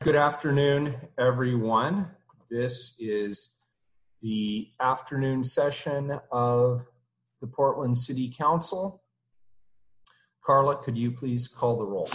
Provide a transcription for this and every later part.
Good afternoon, everyone. This is the afternoon session of the Portland City Council. Carla, could you please call the roll?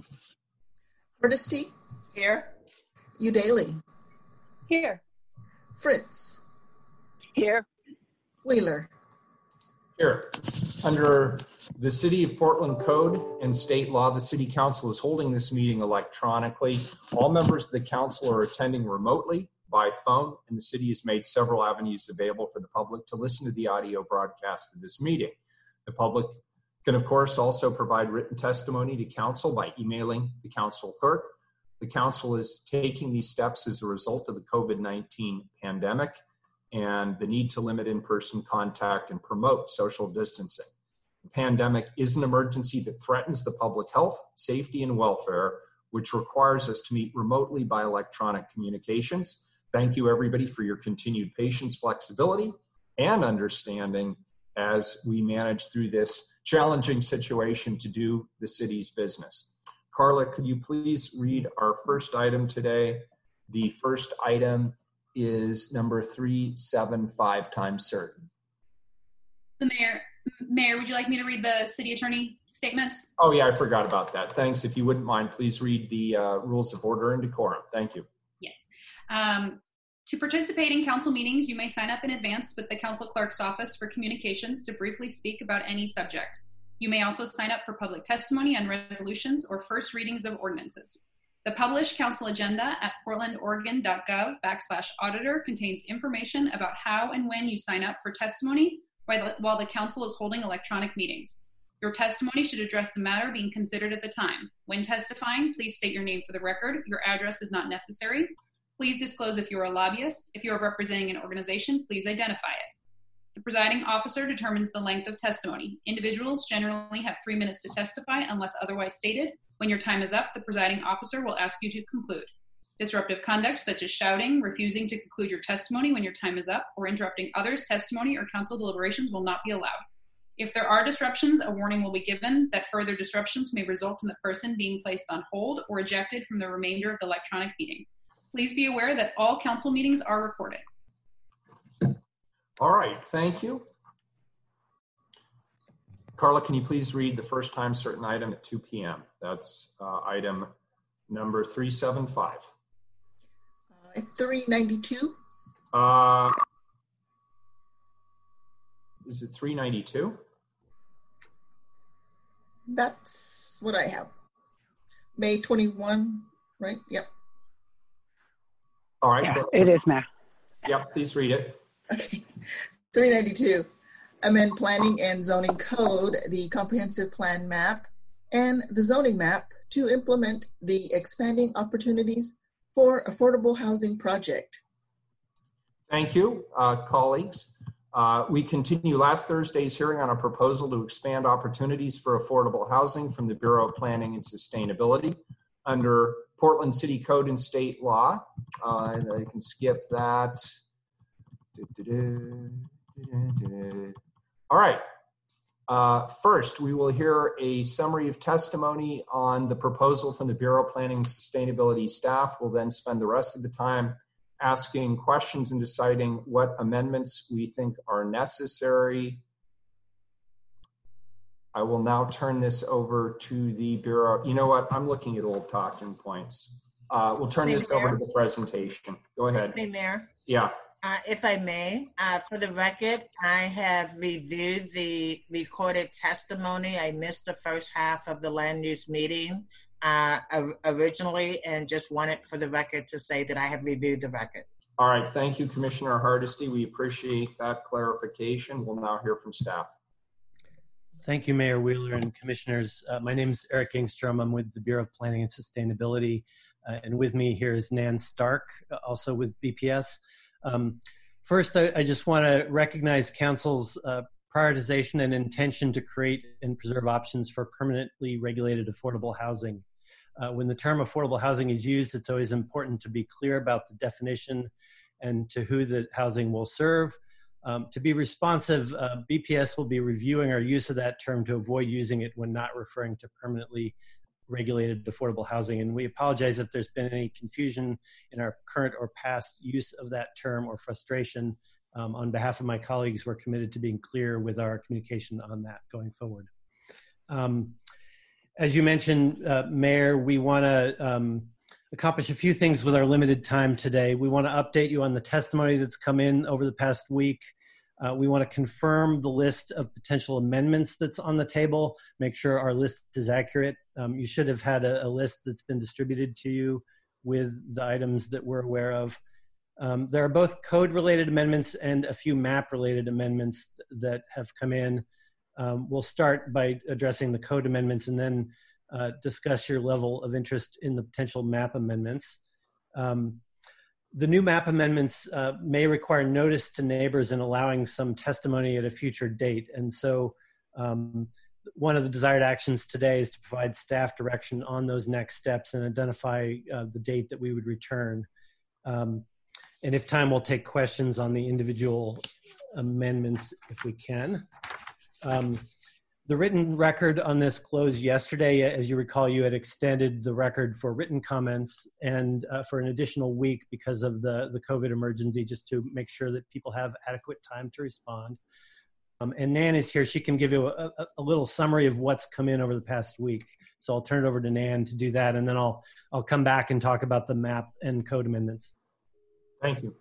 Hardesty? Here. Udaly? Here. Fritz? Here. Wheeler? Here. Under the City of Portland Code and state law, the City Council is holding this meeting electronically. All members of the council are attending remotely by phone, and the city has made several avenues available for the public to listen to the audio broadcast of this meeting. The public can, of course, also provide written testimony to council by emailing the council clerk. The council is taking these steps as a result of the COVID-19 pandemic and the need to limit in-person contact and promote social distancing. The pandemic is an emergency that threatens the public health, safety, and welfare, which requires us to meet remotely by electronic communications. Thank you, everybody, for your continued patience, flexibility, and understanding as we manage through this challenging situation to do the city's business. Carla, could you please read our first item today? The first item is number 375 times certain. The Mayor, would you like me to read the city attorney statements? Oh yeah, I forgot about that. Thanks. If you wouldn't mind, please read the rules of order and decorum. Thank you. Yes. To participate in council meetings, you may sign up in advance with the council clerk's office for communications to briefly speak about any subject. You may also sign up for public testimony on resolutions or first readings of ordinances. The published council agenda at portlandoregon.gov/auditor contains information about how and when you sign up for testimony while the council is holding electronic meetings. Your testimony should address the matter being considered at the time. When testifying, please state your name for the record. Your address is not necessary. Please disclose if you are a lobbyist. If you are representing an organization, please identify it. The presiding officer determines the length of testimony. Individuals generally have 3 minutes to testify unless otherwise stated. When your time is up, the presiding officer will ask you to conclude. Disruptive conduct, such as shouting, refusing to conclude your testimony when your time is up, or interrupting others' testimony or council deliberations will not be allowed. If there are disruptions, a warning will be given that further disruptions may result in the person being placed on hold or ejected from the remainder of the electronic meeting. Please be aware that all council meetings are recorded. All right, thank you. Carla, can you please read the first time certain item at 2 p.m.? That's item number 375. 392. Is it 392? That's what I have. May 21, right? Yep. All right. Yeah, it is, Mayor. Yep, please read it. Okay. 392. Amend planning and zoning code, the comprehensive plan map, and the zoning map to implement the expanding opportunities for affordable housing project. Thank you, colleagues. We continue last Thursday's hearing on a proposal to expand opportunities for affordable housing from the Bureau of Planning and Sustainability under Portland City Code and state law. And I can skip that. All right. First, we will hear a summary of testimony on the proposal from the Bureau of Planning and Sustainability staff. We'll then spend the rest of the time asking questions and deciding what amendments we think are necessary. I will now turn this over to the Bureau. You know what? I'm looking at old talking points. We'll turn this over to the presentation. Go ahead. Excuse me, Mayor. Yeah. If I may, for the record, I have reviewed the recorded testimony. I missed the first half of the land use meeting originally, and just wanted for the record to say that I have reviewed the record. All right. Thank you, Commissioner Hardesty. We appreciate that clarification. We'll now hear from staff. Thank you, Mayor Wheeler and Commissioners. My name is Eric Engstrom. I'm with the Bureau of Planning and Sustainability. And with me here is Nan Stark, also with BPS. First, I just want to recognize Council's prioritization and intention to create and preserve options for permanently regulated affordable housing. When the term affordable housing is used, it's always important to be clear about the definition and to who the housing will serve. To be responsive, BPS will be reviewing our use of that term to avoid using it when not referring to permanently regulated affordable housing. And we apologize if there's been any confusion in our current or past use of that term or frustration. On behalf of my colleagues, we're committed to being clear with our communication on that going forward. As you mentioned, Mayor, we want to accomplish a few things with our limited time today. We want to update you on the testimony that's come in over the past week. We want to confirm the list of potential amendments that's on the table, make sure our list is accurate. You should have had a list that's been distributed to you with the items that we're aware of. There are both code-related amendments and a few map-related amendments that have come in. We'll start by addressing the code amendments and then discuss your level of interest in the potential map amendments. The new map amendments may require notice to neighbors and allowing some testimony at a future date. And so one of the desired actions today is to provide staff direction on those next steps and identify the date that we would return. And if time, we'll take questions on the individual amendments if we can. The written record on this closed yesterday. As you recall, you had extended the record for written comments and for an additional week because of the COVID emergency, just to make sure that people have adequate time to respond. And Nan is here. She can give you a little summary of what's come in over the past week. So I'll turn it over to Nan to do that, and then I'll come back and talk about the map and code amendments. Thank you.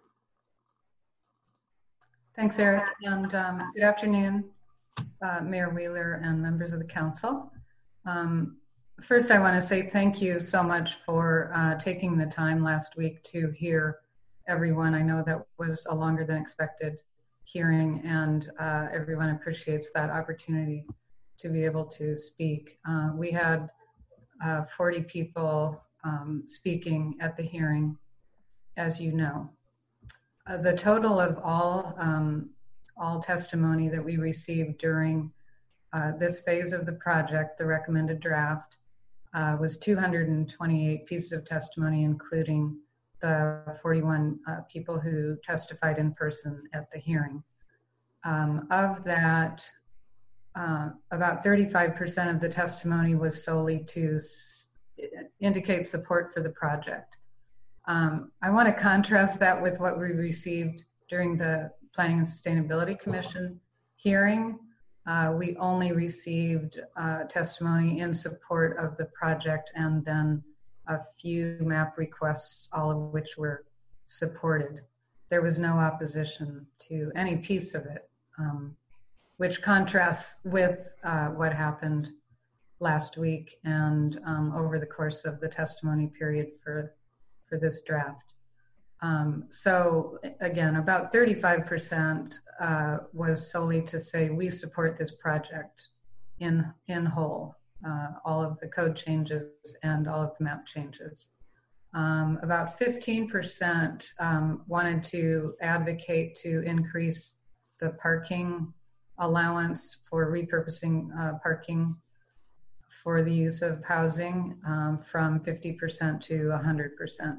Thanks, Eric, and good afternoon, Mayor Wheeler and members of the council. First, I want to say thank you so much for taking the time last week to hear everyone. I know that was a longer than expected hearing, and everyone appreciates that opportunity to be able to speak. We had 40 people speaking at the hearing, as you know. The total of all testimony that we received during this phase of the project, the recommended draft, was 228 pieces of testimony, including the 41 people who testified in person at the hearing. Of that, about 35% of the testimony was solely to indicate support for the project. I want to contrast that with what we received during the Planning and Sustainability Commission hearing. We only received testimony in support of the project and then a few map requests, all of which were supported. There was no opposition to any piece of it, which contrasts with what happened last week and over the course of the testimony period for this draft. So again, about 35% was solely to say we support this project in whole, all of the code changes and all of the map changes. About 15% wanted to advocate to increase the parking allowance for repurposing parking for the use of housing from 50% to 100%.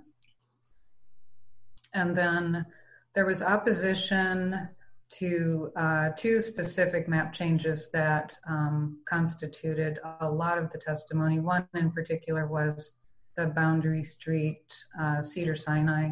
And then there was opposition to two specific map changes that constituted a lot of the testimony. One in particular was the Boundary Street Cedars-Sinai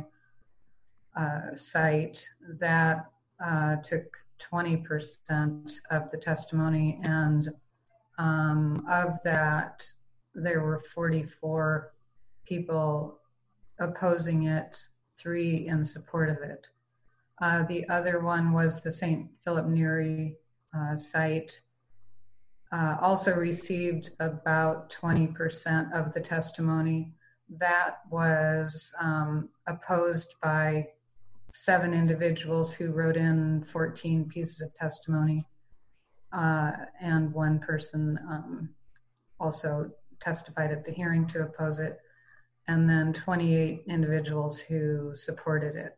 site that took 20% of the testimony, and of that, there were 44 people opposing it, 3 in support of it. The other one was the St. Philip Neri site. Also received about 20% of the testimony. That was opposed by 7 individuals who wrote in 14 pieces of testimony. And 1 person also testified at the hearing to oppose it, and then 28 individuals who supported it.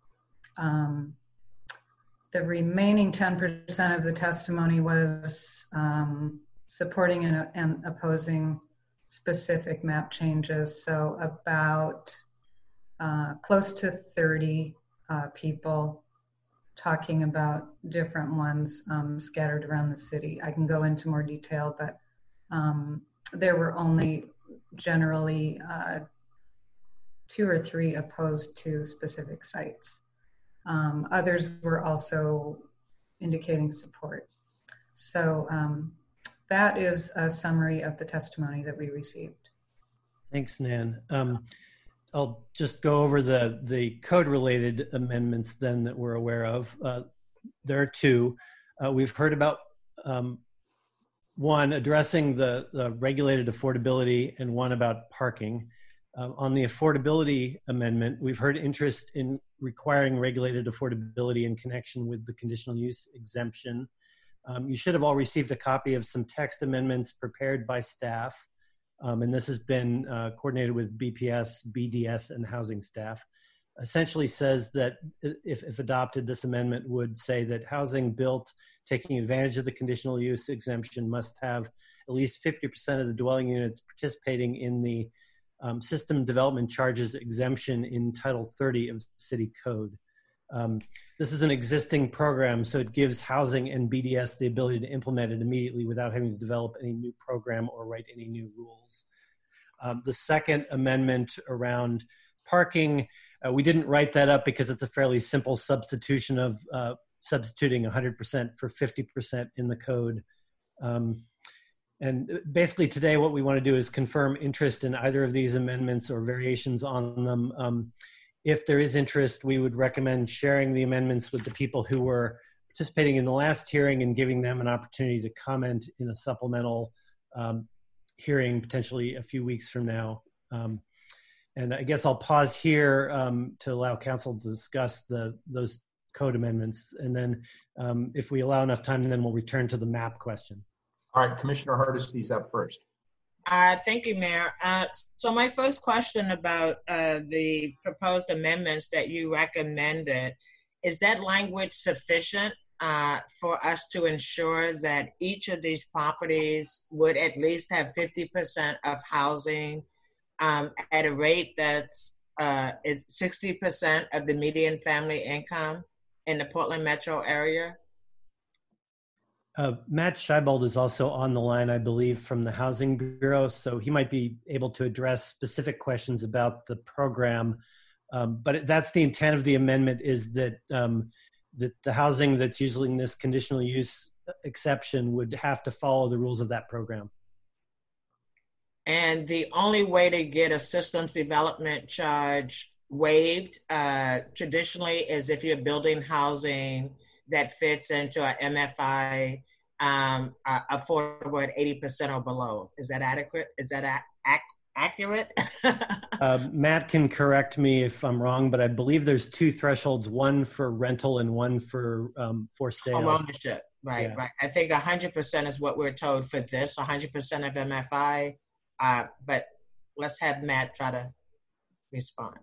The remaining 10% of the testimony was supporting and opposing specific map changes. So about close to 30 people talking about different ones scattered around the city. I can go into more detail, but there were only generally 2 or 3 opposed to specific sites. Others were also indicating support. So that is a summary of the testimony that we received. Thanks, Nan. I'll just go over the code-related amendments then that we're aware of. There are 2. We've heard about one addressing the regulated affordability and one about parking. On the affordability amendment, we've heard interest in requiring regulated affordability in connection with the conditional use exemption. You should have all received a copy of some text amendments prepared by staff, and this has been coordinated with BPS, BDS, and housing staff. Essentially says that if adopted, this amendment would say that housing built taking advantage of the conditional use exemption must have at least 50% of the dwelling units participating in the system development charges exemption in Title 30 of the City Code. This is an existing program, so it gives housing and BDS the ability to implement it immediately without having to develop any new program or write any new rules. The second amendment around parking, we didn't write that up because it's a fairly simple substitution of substituting 100% for 50% in the code. And basically today what we want to do is confirm interest in either of these amendments or variations on them. If there is interest, we would recommend sharing the amendments with the people who were participating in the last hearing and giving them an opportunity to comment in a supplemental hearing potentially a few weeks from now. And I guess I'll pause here to allow council to discuss those code amendments. And then if we allow enough time, then we'll return to the map question. All right, Commissioner Hardesty's up first. Thank you, Mayor. So my first question about the proposed amendments that you recommended, is that language sufficient for us to ensure that each of these properties would at least have 50% of housing at a rate that's 60% of the median family income in the Portland metro area? Matt Scheibold is also on the line, I believe, from the Housing Bureau, so he might be able to address specific questions about the program. But that's the intent of the amendment, is that, that the housing that's using this conditional use exception would have to follow the rules of that program. And the only way to get a systems development charge waived traditionally is if you're building housing that fits into a MFI affordable at 80% or below. Is that adequate? Is that accurate? Matt can correct me if I'm wrong, but I believe there's 2 thresholds, one for rental and one for sale. Home ownership, right, Yeah. right. I think 100% is what we're told for this, 100% of MFI. But let's have Matt try to respond.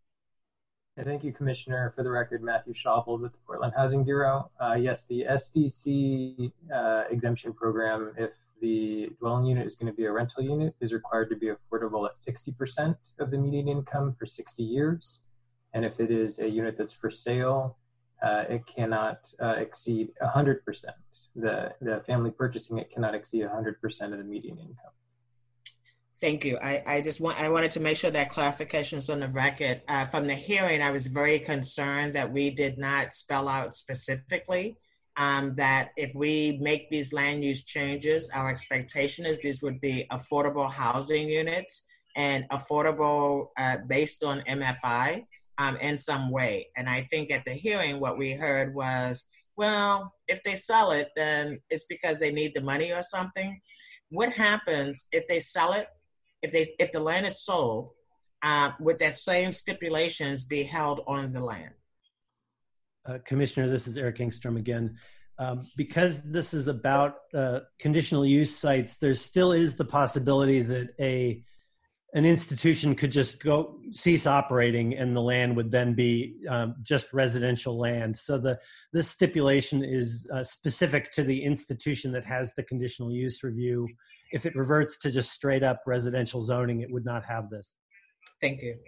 Thank you, Commissioner. For the record, Matthew Schaupold with the Portland Housing Bureau. Yes, the SDC exemption program, if the dwelling unit is going to be a rental unit, is required to be affordable at 60% of the median income for 60 years. And if it is a unit that's for sale, it cannot exceed 100%. The family purchasing it cannot exceed 100% of the median income. Thank you. I wanted to make sure that clarification is on the record. From the hearing, I was very concerned that we did not spell out specifically that if we make these land use changes, our expectation is these would be affordable housing units and affordable based on MFI in some way. And I think at the hearing, what we heard was, well, if they sell it, then it's because they need the money or something. What happens if they sell it? If the land is sold, would that same stipulations be held on the land? Commissioner, this is Eric Engstrom again. Because this is about conditional use sites, there still is the possibility that an institution could just cease operating and the land would then be just residential land. So this stipulation is specific to the institution that has the conditional use review. If it reverts to just straight up residential zoning, it would not have this. Thank you.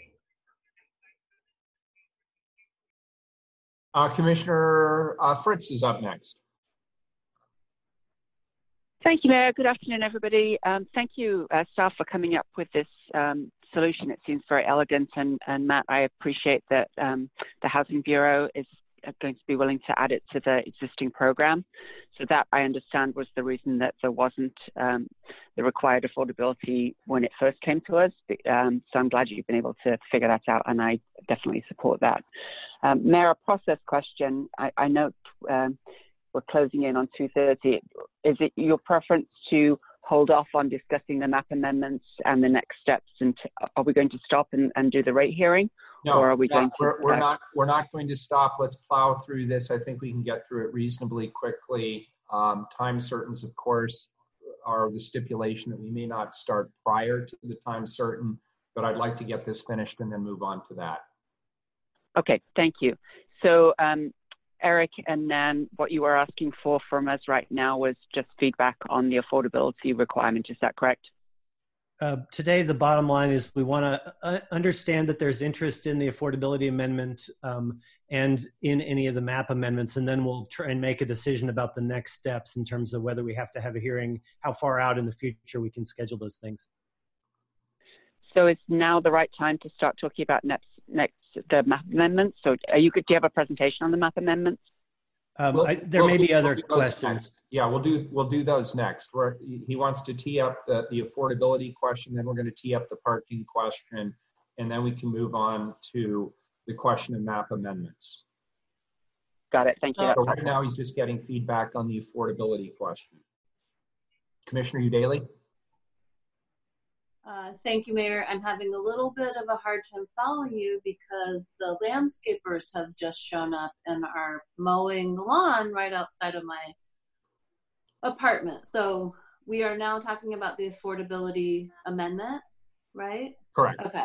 Commissioner Fritz is up next. Thank you, Mayor. Good afternoon, everybody. Thank you, staff, for coming up with this solution. It seems very elegant, and Matt, I appreciate that the Housing Bureau is going to be willing to add it to the existing program. So that, I understand, was the reason that there wasn't the required affordability when it first came to us. So I'm glad you've been able to figure that out, and I definitely support that. Mayor, a process question. I note we're closing in on 2:30. Is it your preference to hold off on discussing the map amendments and the next steps? And are we going to stop and do the rate hearing? No, or are we going to? We're not going to stop. Let's plow through this. I think we can get through it reasonably quickly. Time certains, of course, are the stipulation that we may not start prior to the time certain, but I'd like to get this finished and then move on to that. Okay, thank you. So, Eric and Nan, what you are asking for from us right now was just feedback on the affordability requirement. Is that correct? Today, the bottom line is we want to understand that there's interest in the affordability amendment and in any of the map amendments, and then we'll try and make a decision about the next steps in terms of whether we have to have a hearing, how far out in the future we can schedule those things. So is now the right time to start talking about the map amendments? So do you have a presentation on the map amendments? There may be other questions. Yeah, we'll do those next. He wants to tee up the affordability question, then we're going to tee up the parking question, and then we can move on to the question of map amendments. Got it. Thank you. So right now he's just getting feedback on the affordability question. Commissioner Udaley? Thank you, Mayor. I'm having a little bit of a hard time following you because the landscapers have just shown up and are mowing the lawn right outside of my apartment. So we are now talking about the affordability amendment, right? Correct. Okay.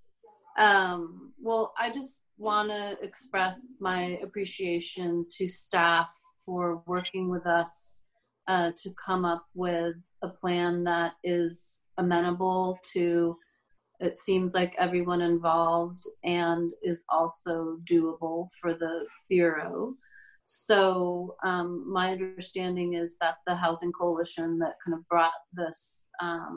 Well, I just want to express my appreciation to staff for working with us to come up with a plan that is amenable to, it seems like, everyone involved and is also doable for the Bureau. So my understanding is that the Housing Coalition that kind of brought this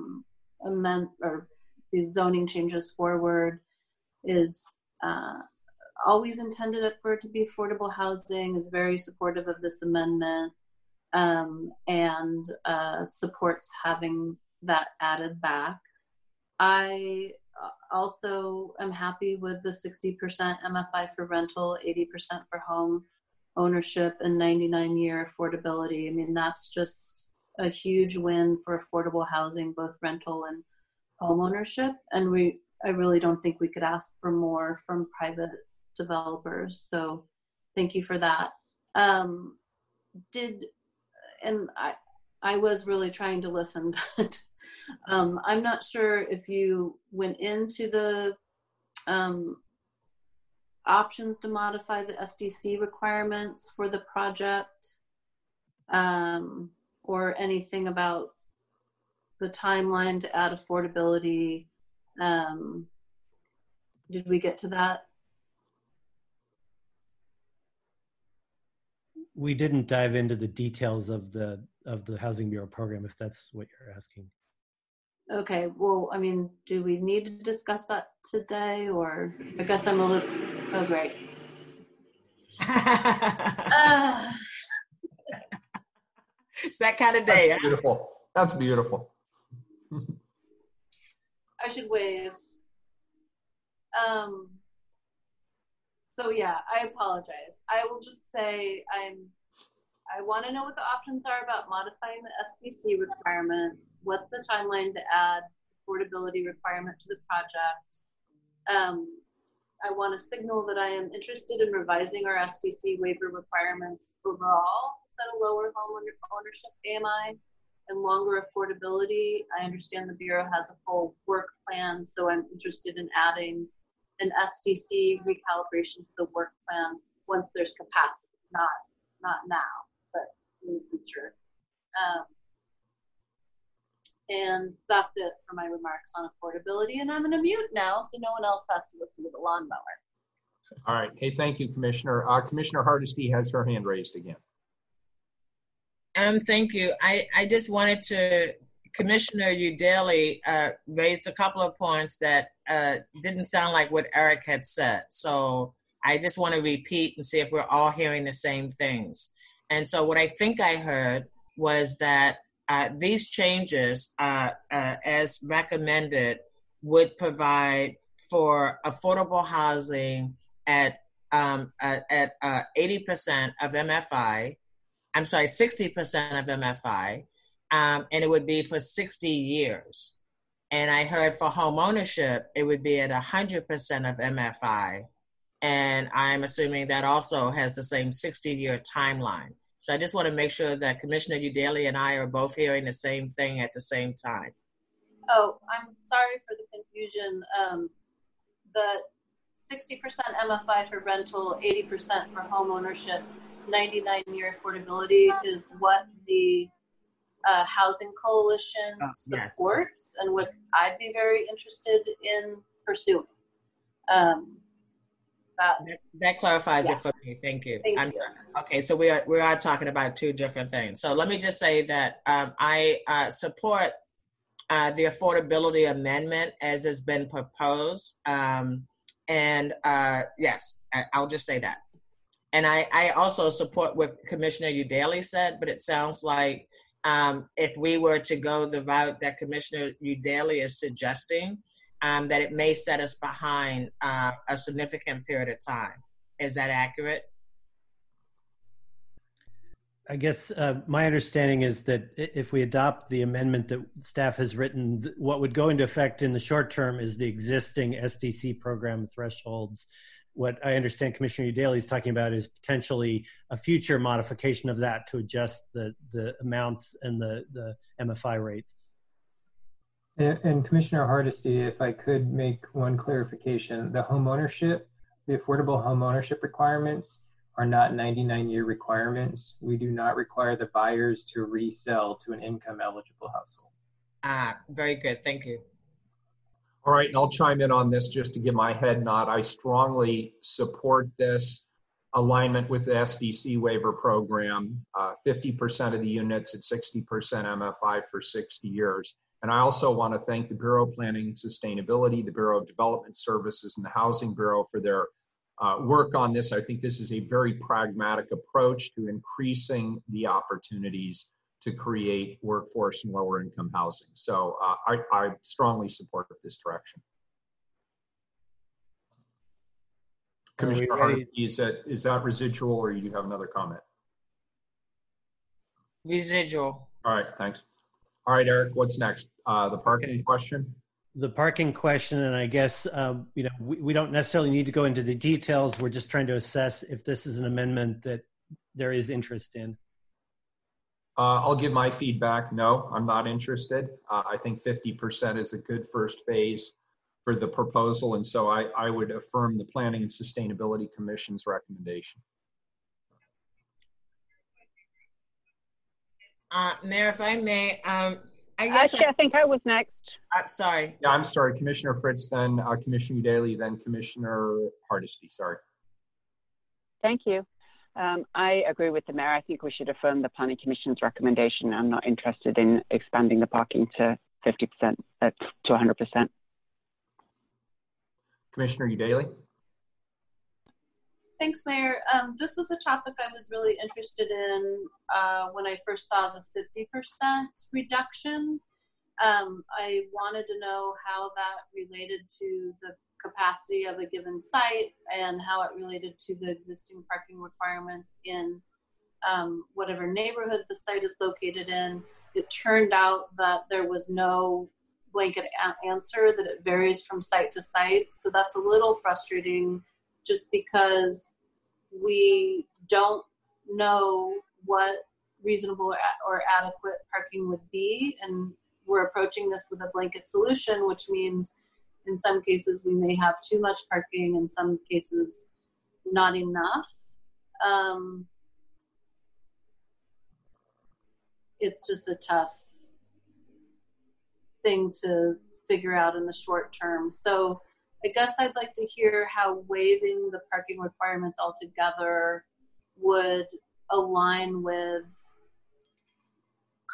these zoning changes forward is always intended for it to be affordable housing, is very supportive of this amendment, and supports having that added back. I also am happy with the 60% MFI for rental, 80% for home ownership, and 99-year affordability. I mean, that's just a huge win for affordable housing, both rental and home ownership. And I really don't think we could ask for more from private developers. So thank you for that. I was really trying to listen, but I'm not sure if you went into the options to modify the SDC requirements for the project, or anything about the timeline to add affordability. Did we get to that? We didn't dive into the details of the Housing Bureau program, if that's what you're asking. Okay, well, I mean, do we need to discuss that today, or I guess I'm a little, oh, great. It's that kind of day. That's beautiful. That's beautiful. I should wave. So yeah, I apologize. I will just say I want to know what the options are about modifying the SDC requirements, what the timeline to add affordability requirement to the project. I want to signal that I am interested in revising our SDC waiver requirements overall to set a lower home ownership AMI and longer affordability. I understand the Bureau has a full work plan, so I'm interested in adding an SDC recalibration to the work plan once there's capacity, not now, but in the future. And that's it for my remarks on affordability. And I'm going to mute now so no one else has to listen to the lawnmower. All right. Hey, thank you, Commissioner. Commissioner Hardesty has her hand raised again. Thank you. I just wanted to, Commissioner Udaley raised a couple of points that didn't sound like what Eric had said. So I just want to repeat and see if we're all hearing the same things. And so what I think I heard was that these changes, as recommended, would provide for affordable housing at 80% of MFI. I'm sorry, 60% of MFI, and it would be for 60 years. And I heard for home ownership, it would be at 100% of MFI. And I'm assuming that also has the same 60-year timeline. So I just want to make sure that Commissioner Udaley and I are both hearing the same thing at the same time. Oh, I'm sorry for the confusion. The 60% MFI for rental, 80% for home ownership, 99-year affordability is what the Housing Coalition supports, and what I'd be very interested in pursuing. That clarifies it for me. Thank you. Thank you. Okay, so we are talking about two different things. So let me just say that I support the affordability amendment as has been proposed. Yes, I'll just say that. And I also support what Commissioner Udaley said, but it sounds like if we were to go the route that Commissioner Udaley is suggesting, that it may set us behind a significant period of time. Is that accurate? I guess my understanding is that if we adopt the amendment that staff has written, what would go into effect in the short term is the existing SDC program thresholds. What I understand Commissioner Udaley is talking about is potentially a future modification of that to adjust the amounts and the MFI rates. And Commissioner Hardesty, if I could make one clarification, the affordable home ownership requirements are not 99-year requirements. We do not require the buyers to resell to an income-eligible household. Very good. Thank you. All right, and I'll chime in on this just to give my head nod. I strongly support this alignment with the SDC waiver program, 50% of the units at 60% MFI for 60 years. And I also want to thank the Bureau of Planning and Sustainability, the Bureau of Development Services, and the Housing Bureau for their work on this. I think this is a very pragmatic approach to increasing the opportunities to create workforce and lower income housing. So I strongly support this direction. Commissioner Hardesty, is that residual, or you have another comment? Residual. All right, thanks. All right, Eric, what's next? The parking question? The parking question, and I guess we don't necessarily need to go into the details. We're just trying to assess if this is an amendment that there is interest in. I'll give my feedback. No, I'm not interested. I think 50% is a good first phase for the proposal, and so I would affirm the Planning and Sustainability Commission's recommendation. Mayor, if I may, Actually, I think I was next. Sorry. Yeah, I'm sorry. Commissioner Fritz, then Commissioner Udaley, then Commissioner Hardesty. Sorry. Thank you. I agree with the mayor. I think we should affirm the Planning Commission's recommendation. I'm not interested in expanding the parking to 50%, to 100%. Commissioner Udaley. Thanks, Mayor. This was a topic I was really interested in when I first saw the 50% reduction. I wanted to know how that related to the capacity of a given site and how it related to the existing parking requirements in whatever neighborhood the site is located in. It turned out that there was no blanket answer, that it varies from site to site. So that's a little frustrating, just because we don't know what reasonable or adequate parking would be. And we're approaching this with a blanket solution, which means in some cases we may have too much parking, in some cases not enough. It's just a tough thing to figure out in the short term. So I guess I'd like to hear how waiving the parking requirements altogether would align with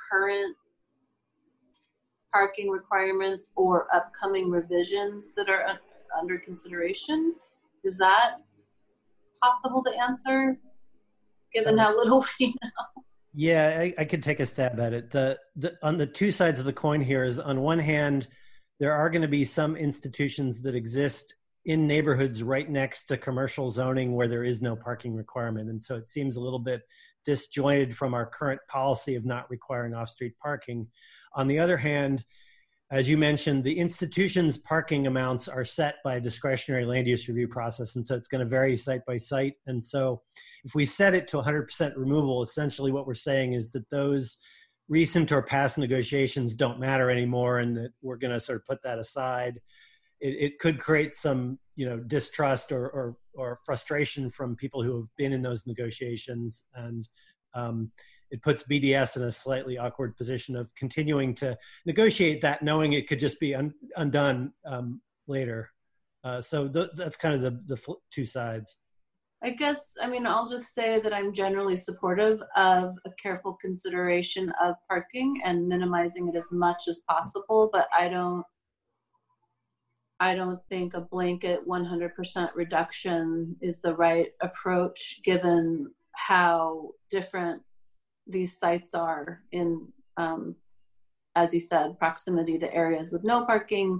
current parking requirements or upcoming revisions that are under consideration? Is that possible to answer, given how little we know? Yeah, I could take a stab at it. On the two sides of the coin here is, on one hand, there are going to be some institutions that exist in neighborhoods right next to commercial zoning where there is no parking requirement. And so it seems a little bit disjointed from our current policy of not requiring off-street parking. On the other hand, as you mentioned, the institution's parking amounts are set by a discretionary land use review process. And so it's going to vary site by site. And so if we set it to 100% removal, essentially what we're saying is that those recent or past negotiations don't matter anymore, and that we're going to sort of put that aside. It could create some, distrust or frustration from people who have been in those negotiations. And it puts BDS in a slightly awkward position of continuing to negotiate that, knowing it could just be undone later. So that's kind of the two sides. I guess, I'll just say that I'm generally supportive of a careful consideration of parking and minimizing it as much as possible, but I don't think a blanket 100% reduction is the right approach, given how different these sites are in, as you said, proximity to areas with no parking.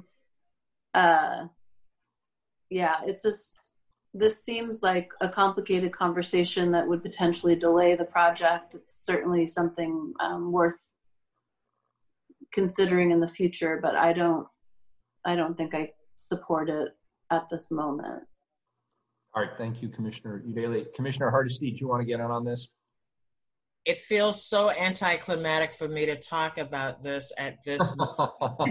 This seems like a complicated conversation that would potentially delay the project. It's certainly something worth considering in the future, but I don't think I support it at this moment. All right, thank you, Commissioner Udaley. Commissioner Hardesty, do you want to get in on this? It feels so anticlimactic for me to talk about this at this moment.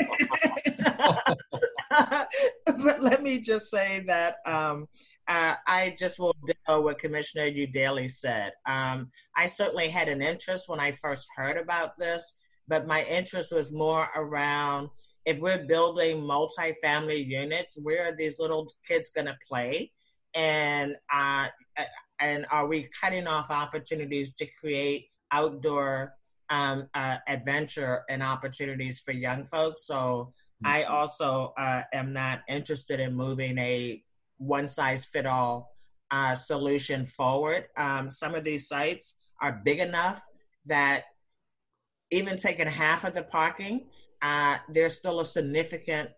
But let me just say that I just will echo what Commissioner Udaley said. I certainly had an interest when I first heard about this, but my interest was more around, if we're building multifamily units, where are these little kids going to play? And are we cutting off opportunities to create outdoor adventure and opportunities for young folks? So I also am not interested in moving a one-size-fit-all solution forward. Some of these sites are big enough that even taking half of the parking, there's still a significant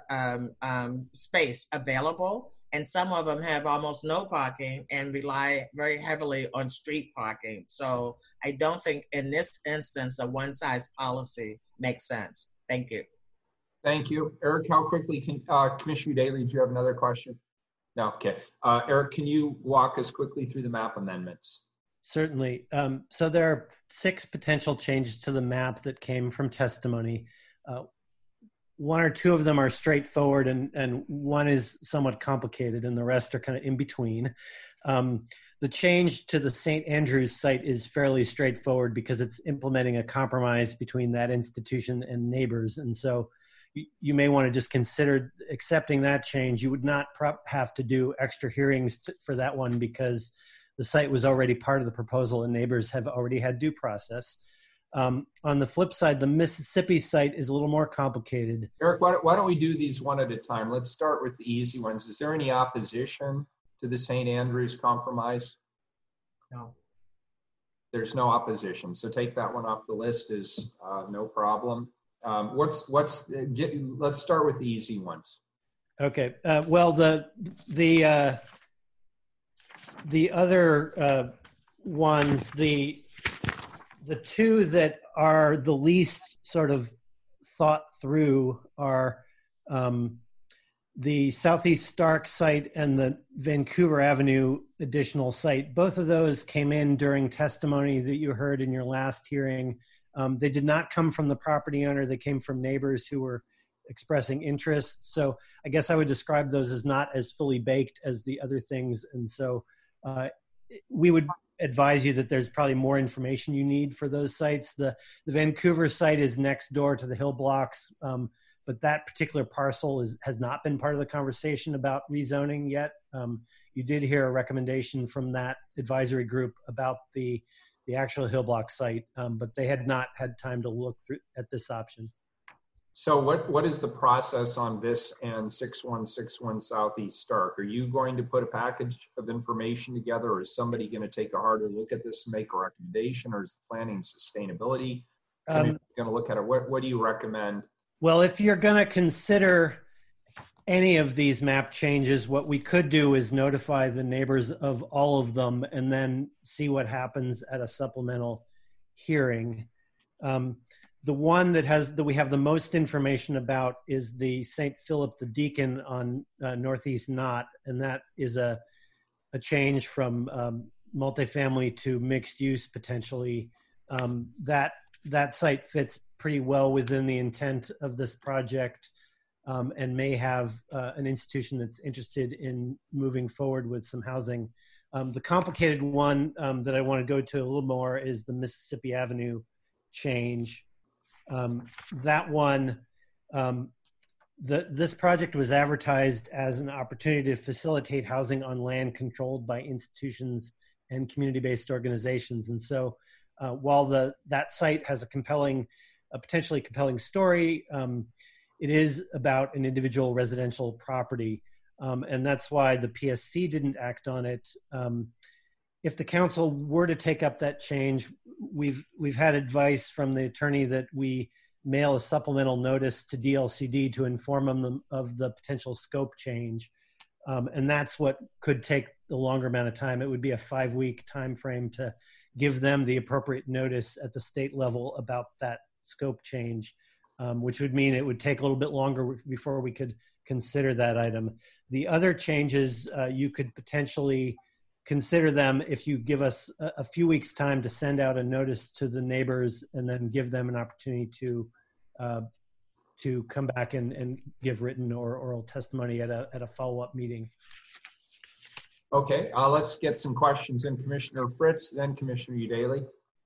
space available. And some of them have almost no parking and rely very heavily on street parking. So I don't think in this instance, a one-size policy makes sense. Thank you. Thank you. Eric, how quickly can, Commissioner Udaley, do you have another question? No, okay. Eric, can you walk us quickly through the map amendments? Certainly. So there are 6 potential changes to the map that came from testimony. 1 or 2 of them are straightforward, and 1 is somewhat complicated, and the rest are kind of in between. The change to the St. Andrews site is fairly straightforward because it's implementing a compromise between that institution and neighbors. And so you may want to just consider accepting that change. You would not have to do extra hearings for that one because the site was already part of the proposal and neighbors have already had due process. On the flip side, the Mississippi site is a little more complicated. Eric, why don't we do these one at a time? Let's start with the easy ones. Is there any opposition to the St. Andrews compromise? No. There's no opposition. So take that one off the list is no problem. Let's start with the easy ones. Okay. Well, the other ones, the 2 that are the least sort of thought through are the Southeast Stark site and the Vancouver Avenue additional site. Both of those came in during testimony that you heard in your last hearing. They did not come from the property owner. They came from neighbors who were expressing interest. So I guess I would describe those as not as fully baked as the other things. And so we would advise you that there's probably more information you need for those sites. The Vancouver site is next door to the Hill Blocks, but that particular parcel has not been part of the conversation about rezoning yet. You did hear a recommendation from that advisory group about the the actual hill block site, but they had not had time to look through at this option. So what is the process on this and 6161 Southeast Stark? Are you going to put a package of information together, or is somebody going to take a harder look at this and make a recommendation, or is the planning and sustainability committee going to look at it? What do you recommend? Well, if you're going to consider any of these map changes, what we could do is notify the neighbors of all of them and then see what happens at a supplemental hearing. The one that we have the most information about is the St. Philip the Deacon on Northeast Knott, and that is a change from multifamily to mixed use potentially. That site fits pretty well within the intent of this project, and may have an institution that's interested in moving forward with some housing. The complicated one that I want to go to a little more is the Mississippi Avenue change. That one, this project was advertised as an opportunity to facilitate housing on land controlled by institutions and community-based organizations. And so while that site has a potentially compelling story, it is about an individual residential property. And that's why the PSC didn't act on it. If the council were to take up that change, we've had advice from the attorney that we mail a supplemental notice to DLCD to inform them of the potential scope change. And that's what could take the longer amount of time. It would be a 5-week time frame to give them the appropriate notice at the state level about that scope change, which would mean it would take a little bit longer before we could consider that item. The other changes, you could potentially consider them if you give us a few weeks time to send out a notice to the neighbors and then give them an opportunity to come back and give written or oral testimony at a follow-up meeting. Okay, let's get some questions in. Commissioner Fritz, then Commissioner Udaley.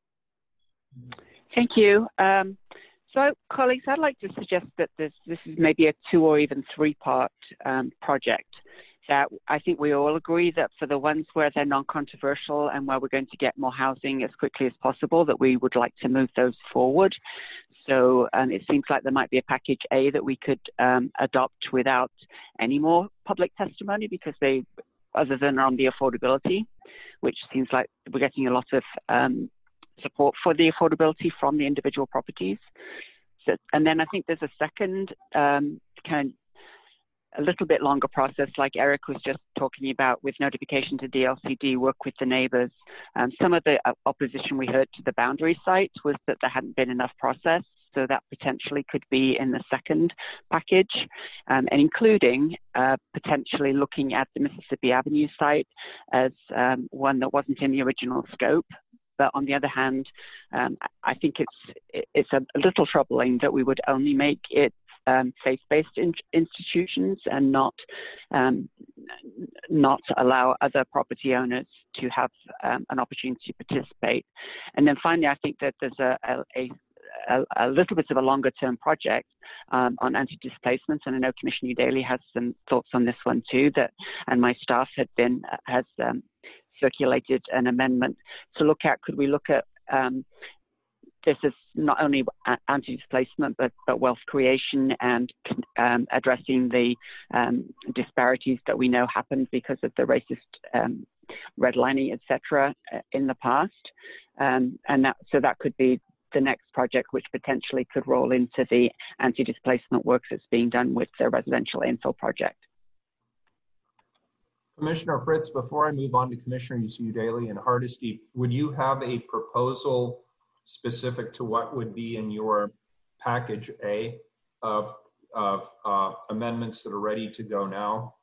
Thank you. So, colleagues, I'd like to suggest that this is maybe a 2 or even 3-part project. That I think we all agree that for the ones where they're non-controversial and where we're going to get more housing as quickly as possible, that we would like to move those forward. So it seems like there might be a package A that we could adopt without any more public testimony, because they, other than on the affordability, which seems like we're getting a lot of support for the affordability from the individual properties. So, and then I think there's a second a little bit longer process, like Eric was just talking about, with notification to DLCD, work with the neighbors. Some of the opposition we heard to the boundary site was that there hadn't been enough process, so that potentially could be in the second package, and including potentially looking at the Mississippi Avenue site as one that wasn't in the original scope. But on the other hand, I think it's a little troubling that we would only make it faith-based institutions and not allow other property owners to have an opportunity to participate. And then finally, I think that there's a little bit of a longer-term project on anti-displacement, and I know Commissioner Udaley has some thoughts on this one too. And my staff has circulated an amendment to look at. Could we look at this is not only anti-displacement, but wealth creation and addressing the disparities that we know happened because of the racist redlining, etc., in the past. So that could be the next project, which potentially could roll into the anti-displacement work that's being done with the residential infill project. Commissioner Fritz, before I move on to Commissioners Udaley and Hardesty, would you have a proposal specific to what would be in your package A of amendments that are ready to go now?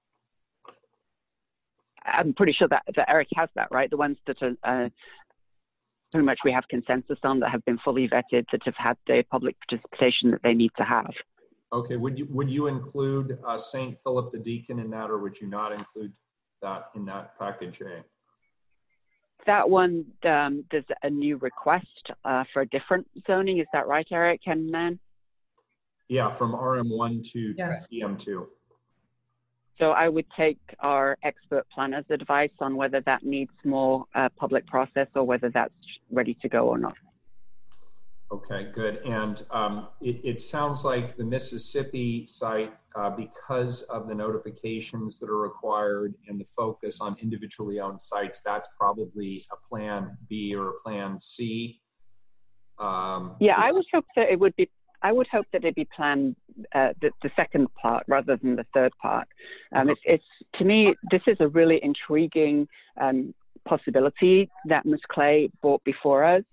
I'm pretty sure that Eric has that, right? The ones that are pretty much we have consensus on, that have been fully vetted, that have had the public participation that they need to have. Okay, would you include St. Philip the Deacon in that, or would you not include that in that package A? That one, there's a new request for a different zoning. Is that right, Eric and Nan? Yeah, from RM1 to Yes. CM2. So I would take our expert planner's advice on whether that needs more public process or whether that's ready to go or not. Okay, good. And it sounds like the Mississippi site, because of the notifications that are required and the focus on individually owned sites, that's probably a plan B or a plan C. Yeah, I would hope that it would be. I would hope that it'd be planned the second part rather than the third part. It's to me, this is a really intriguing possibility that Ms. Clay brought before us.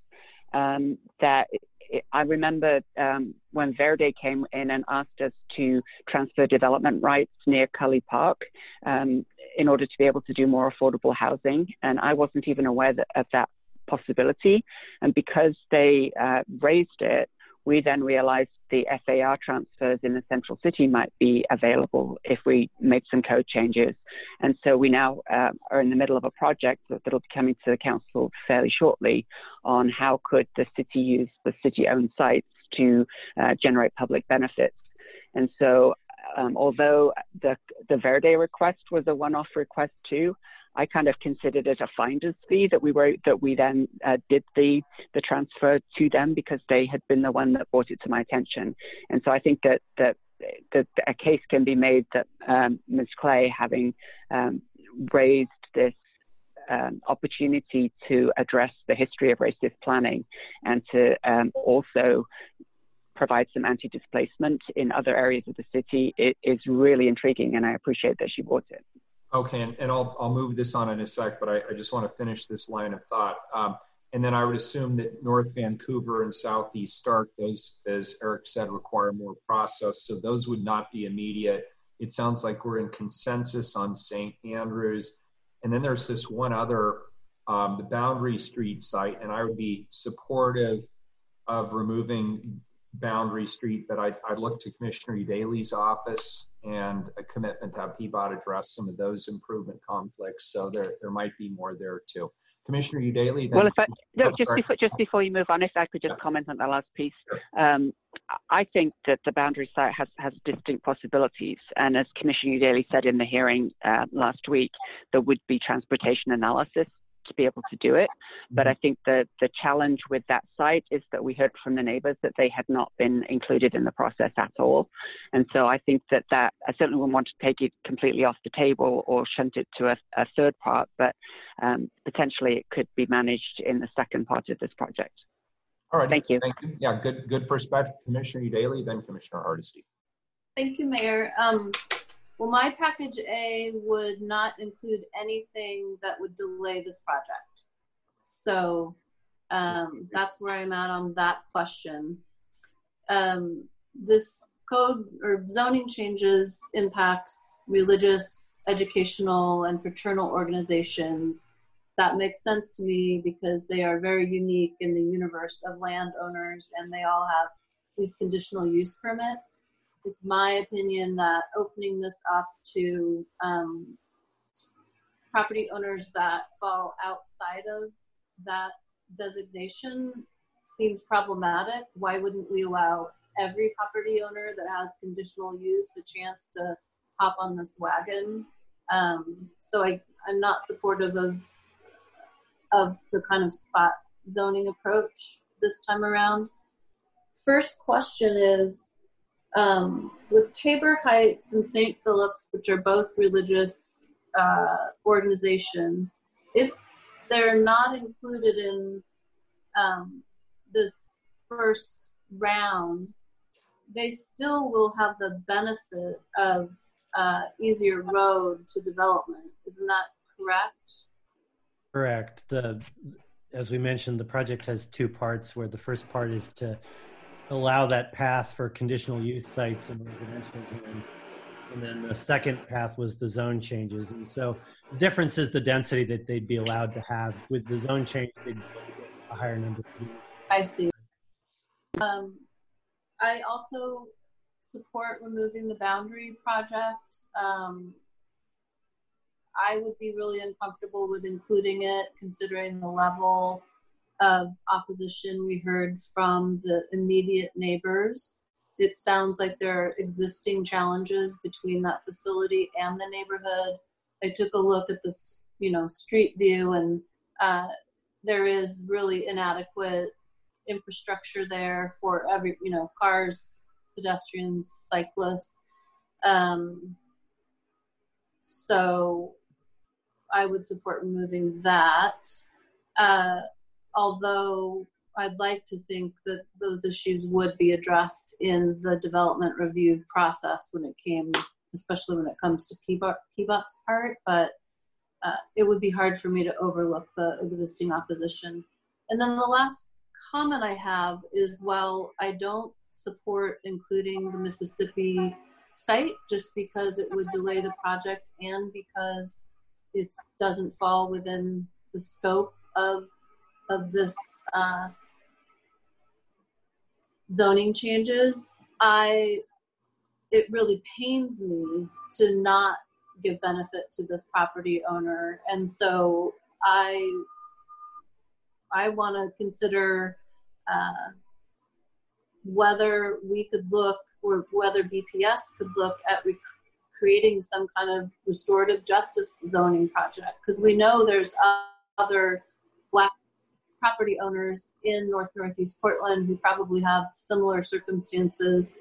I remember when Verde came in and asked us to transfer development rights near Cully Park in order to be able to do more affordable housing, and I wasn't even aware of that possibility. And because they raised it, we then realized the FAR transfers in the central city might be available if we made some code changes. And so we now are in the middle of a project that will be coming to the council fairly shortly on how could the city use the city-owned sites to generate public benefits. And so although the Verde request was a one-off request too, I kind of considered it a finder's fee that we then did the transfer to them because they had been the one that brought it to my attention. And so I think that a case can be made that Ms. Clay, having raised this opportunity to address the history of racist planning and to also provide some anti-displacement in other areas of the city, it is really intriguing, and I appreciate that she brought it. Okay, and I'll move this on in a sec, but I just want to finish this line of thought. And then I would assume that North Vancouver and Southeast Stark, those, as Eric said, require more process, so those would not be immediate. It sounds like we're in consensus on St. Andrews. And then there's this one other, the Boundary Street site, and I would be supportive of removing Boundary Street, but I'd look to Commissioner Daly's office and a commitment to have PBOT address some of those improvement conflicts. So there might be more there too. Commissioner Daly. Well, just before you move on, if I could just comment on that last piece. I think that the boundary site has distinct possibilities. And as Commissioner Daly said in the hearing last week, there would be transportation analysis to be able to do it. But I think that the challenge with that site is that we heard from the neighbors that they had not been included in the process at all. And so I think that I certainly wouldn't want to take it completely off the table or shunt it to a third part, but potentially it could be managed in the second part of this project. All right. Thank you. Thank you. Yeah, good perspective. Commissioner Daly, then Commissioner Hardesty. Thank you, Mayor. Well, my package A would not include anything that would delay this project. So that's where I'm at on that question. This code or zoning changes impacts religious, educational, and fraternal organizations. That makes sense to me because they are very unique in the universe of landowners and they all have these conditional use permits. It's my opinion that opening this up to property owners that fall outside of that designation seems problematic. Why wouldn't we allow every property owner that has conditional use a chance to hop on this wagon? So I'm not supportive of the kind of spot zoning approach this time around. First question is, with Tabor Heights and St. Philip's, which are both religious organizations, if they're not included in this first round, they still will have the benefit of easier road to development. Isn't that correct? Correct. As we mentioned, the project has two parts, where the first part is to allow that path for conditional use sites and residential zones. And then the second path was the zone changes. And so the difference is the density that they'd be allowed to have. With the zone change, they'd be able to get a higher number of units. I see. I also support removing the boundary project. I would be really uncomfortable with including it, considering the level of opposition we heard from the immediate neighbors. it sounds like there are existing challenges between that facility and the neighborhood. I took a look at this, street view, and there is really inadequate infrastructure there for every, cars, pedestrians, cyclists. So I would support removing that. Although I'd like to think that those issues would be addressed in the development review process especially when it comes to PBOT's part, but it would be hard for me to overlook the existing opposition. And then the last comment I have is, while I don't support including the Mississippi site just because it would delay the project and because it doesn't fall within the scope of this zoning changes, it really pains me to not give benefit to this property owner. And so I want to consider whether we could look, or whether BPS could look at creating some kind of restorative justice zoning project, because we know there's other Black property owners in Northeast Portland who probably have similar circumstances.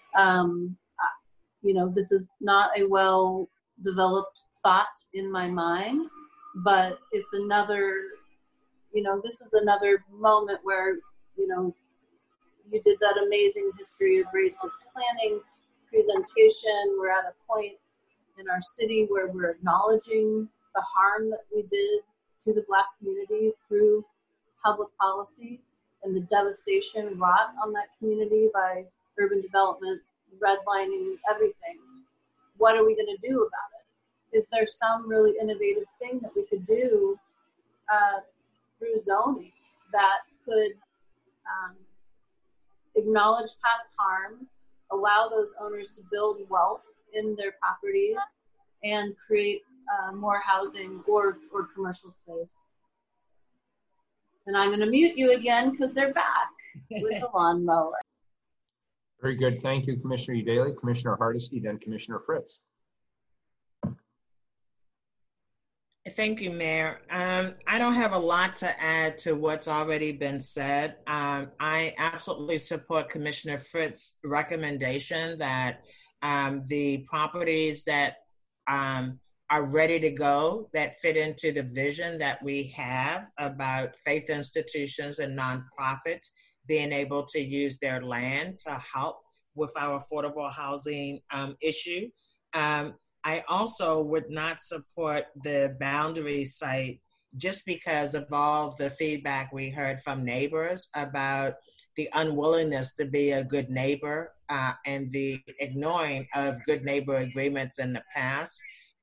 This is not a well-developed thought in my mind, but it's another, this is another moment where, you did that amazing history of racist planning presentation. We're at a point in our city where we're acknowledging the harm that we did to the Black community through public policy and the devastation wrought on that community by urban development, redlining, everything. What are we going to do about it? Is there some really innovative thing that we could do through zoning that could acknowledge past harm, allow those owners to build wealth in their properties, and create more housing or commercial space? And I'm going to mute you again because they're back with the lawnmower. Very good. Thank you, Commissioner Daly, Commissioner Hardesty, then Commissioner Fritz. Thank you, Mayor. I don't have a lot to add to what's already been said. I absolutely support Commissioner Fritz's recommendation that the properties that are ready to go, that fit into the vision that we have about faith institutions and nonprofits being able to use their land to help with our affordable housing issue. I also would not support the boundary site just because of all the feedback we heard from neighbors about the unwillingness to be a good neighbor and the ignoring of good neighbor agreements in the past.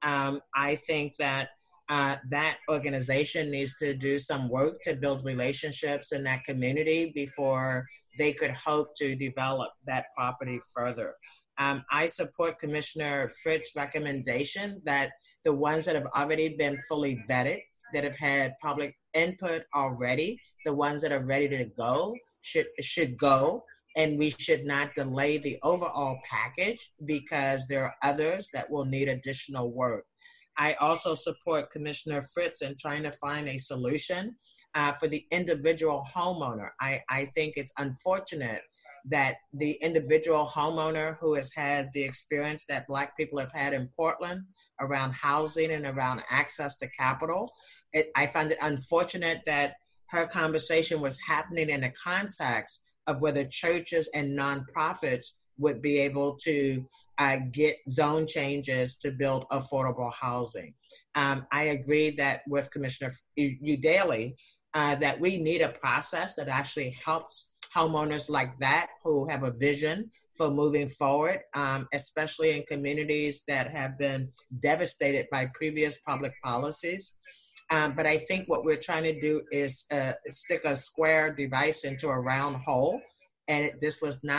I think that that organization needs to do some work to build relationships in that community before they could hope to develop that property further. I support Commissioner Fritz's recommendation that the ones that have already been fully vetted, that have had public input already, the ones that are ready to go should go, and we should not delay the overall package because there are others that will need additional work. I also support Commissioner Fritz in trying to find a solution for the individual homeowner. I think it's unfortunate that the individual homeowner who has had the experience that Black people have had in Portland around housing and around access to capital, I find it unfortunate that her conversation was happening in the context of whether churches and nonprofits would be able to get zone changes to build affordable housing. I agree that with Commissioner Daly that we need a process that actually helps homeowners like that who have a vision for moving forward, especially in communities that have been devastated by previous public policies. But I think what we're trying to do is stick a square device into a round hole. And this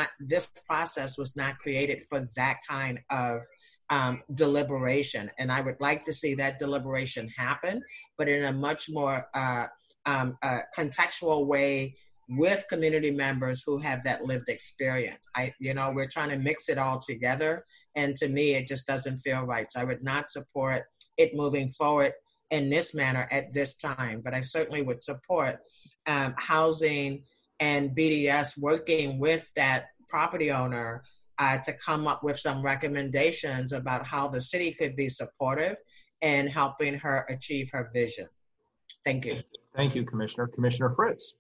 process was not created for that kind of deliberation. And I would like to see that deliberation happen, but in a much more contextual way with community members who have that lived experience. We're trying to mix it all together. And to me, it just doesn't feel right. So I would not support it moving forward in this manner at this time. But I certainly would support housing and BDS working with that property owner to come up with some recommendations about how the city could be supportive in helping her achieve her vision. Thank you. Thank you, Commissioner. Commissioner Fritz.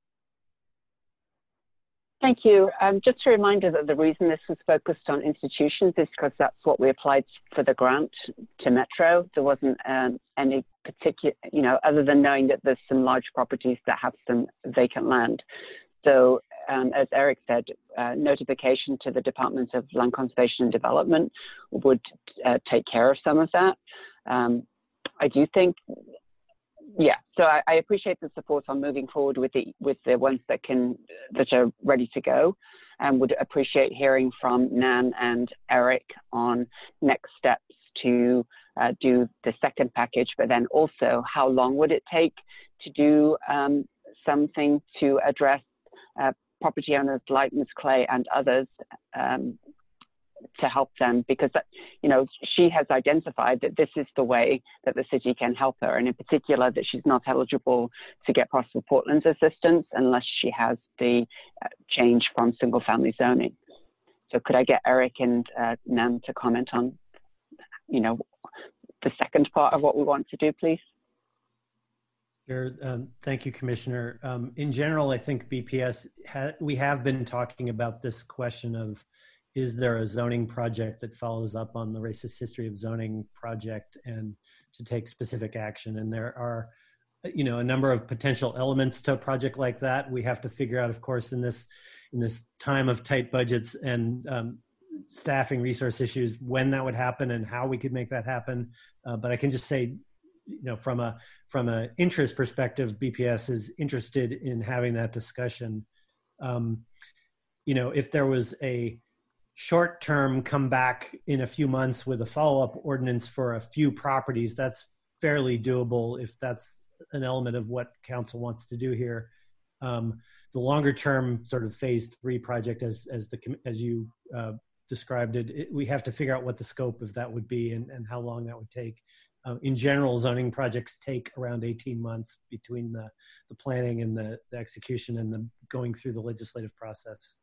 Thank you. Just a reminder that the reason this was focused on institutions is because that's what we applied for the grant to Metro. There wasn't any particular, other than knowing that there's some large properties that have some vacant land. So as Eric said, notification to the Department of Land Conservation and Development would take care of some of that. I do think, so I appreciate the support on moving forward with the ones that are ready to go, and would appreciate hearing from Nan and Eric on next steps to do the second package, but then also how long would it take to do something to address property owners like Ms. Clay and others to help them, because she has identified that this is the way that the city can help her, and in particular that she's not eligible to get Prosper Portland's assistance unless she has the change from single family zoning. So could I get Eric and Nan to comment on the second part of what we want to do, please? Sure. Thank you, Commissioner. In general, I think BPS, we have been talking about this question of, is there a zoning project that follows up on the Racist History of Zoning project and to take specific action? And there are, a number of potential elements to a project like that. We have to figure out, of course, in this time of tight budgets and staffing resource issues, when that would happen and how we could make that happen. But I can just say, from a interest perspective, BPS is interested in having that discussion. If there was a short-term come back in a few months with a follow-up ordinance for a few properties, that's fairly doable if that's an element of what council wants to do here. The longer-term sort of phase 3 project, as you described it, we have to figure out what the scope of that would be and how long that would take. In general, zoning projects take around 18 months between the planning and the execution and the going through the legislative process.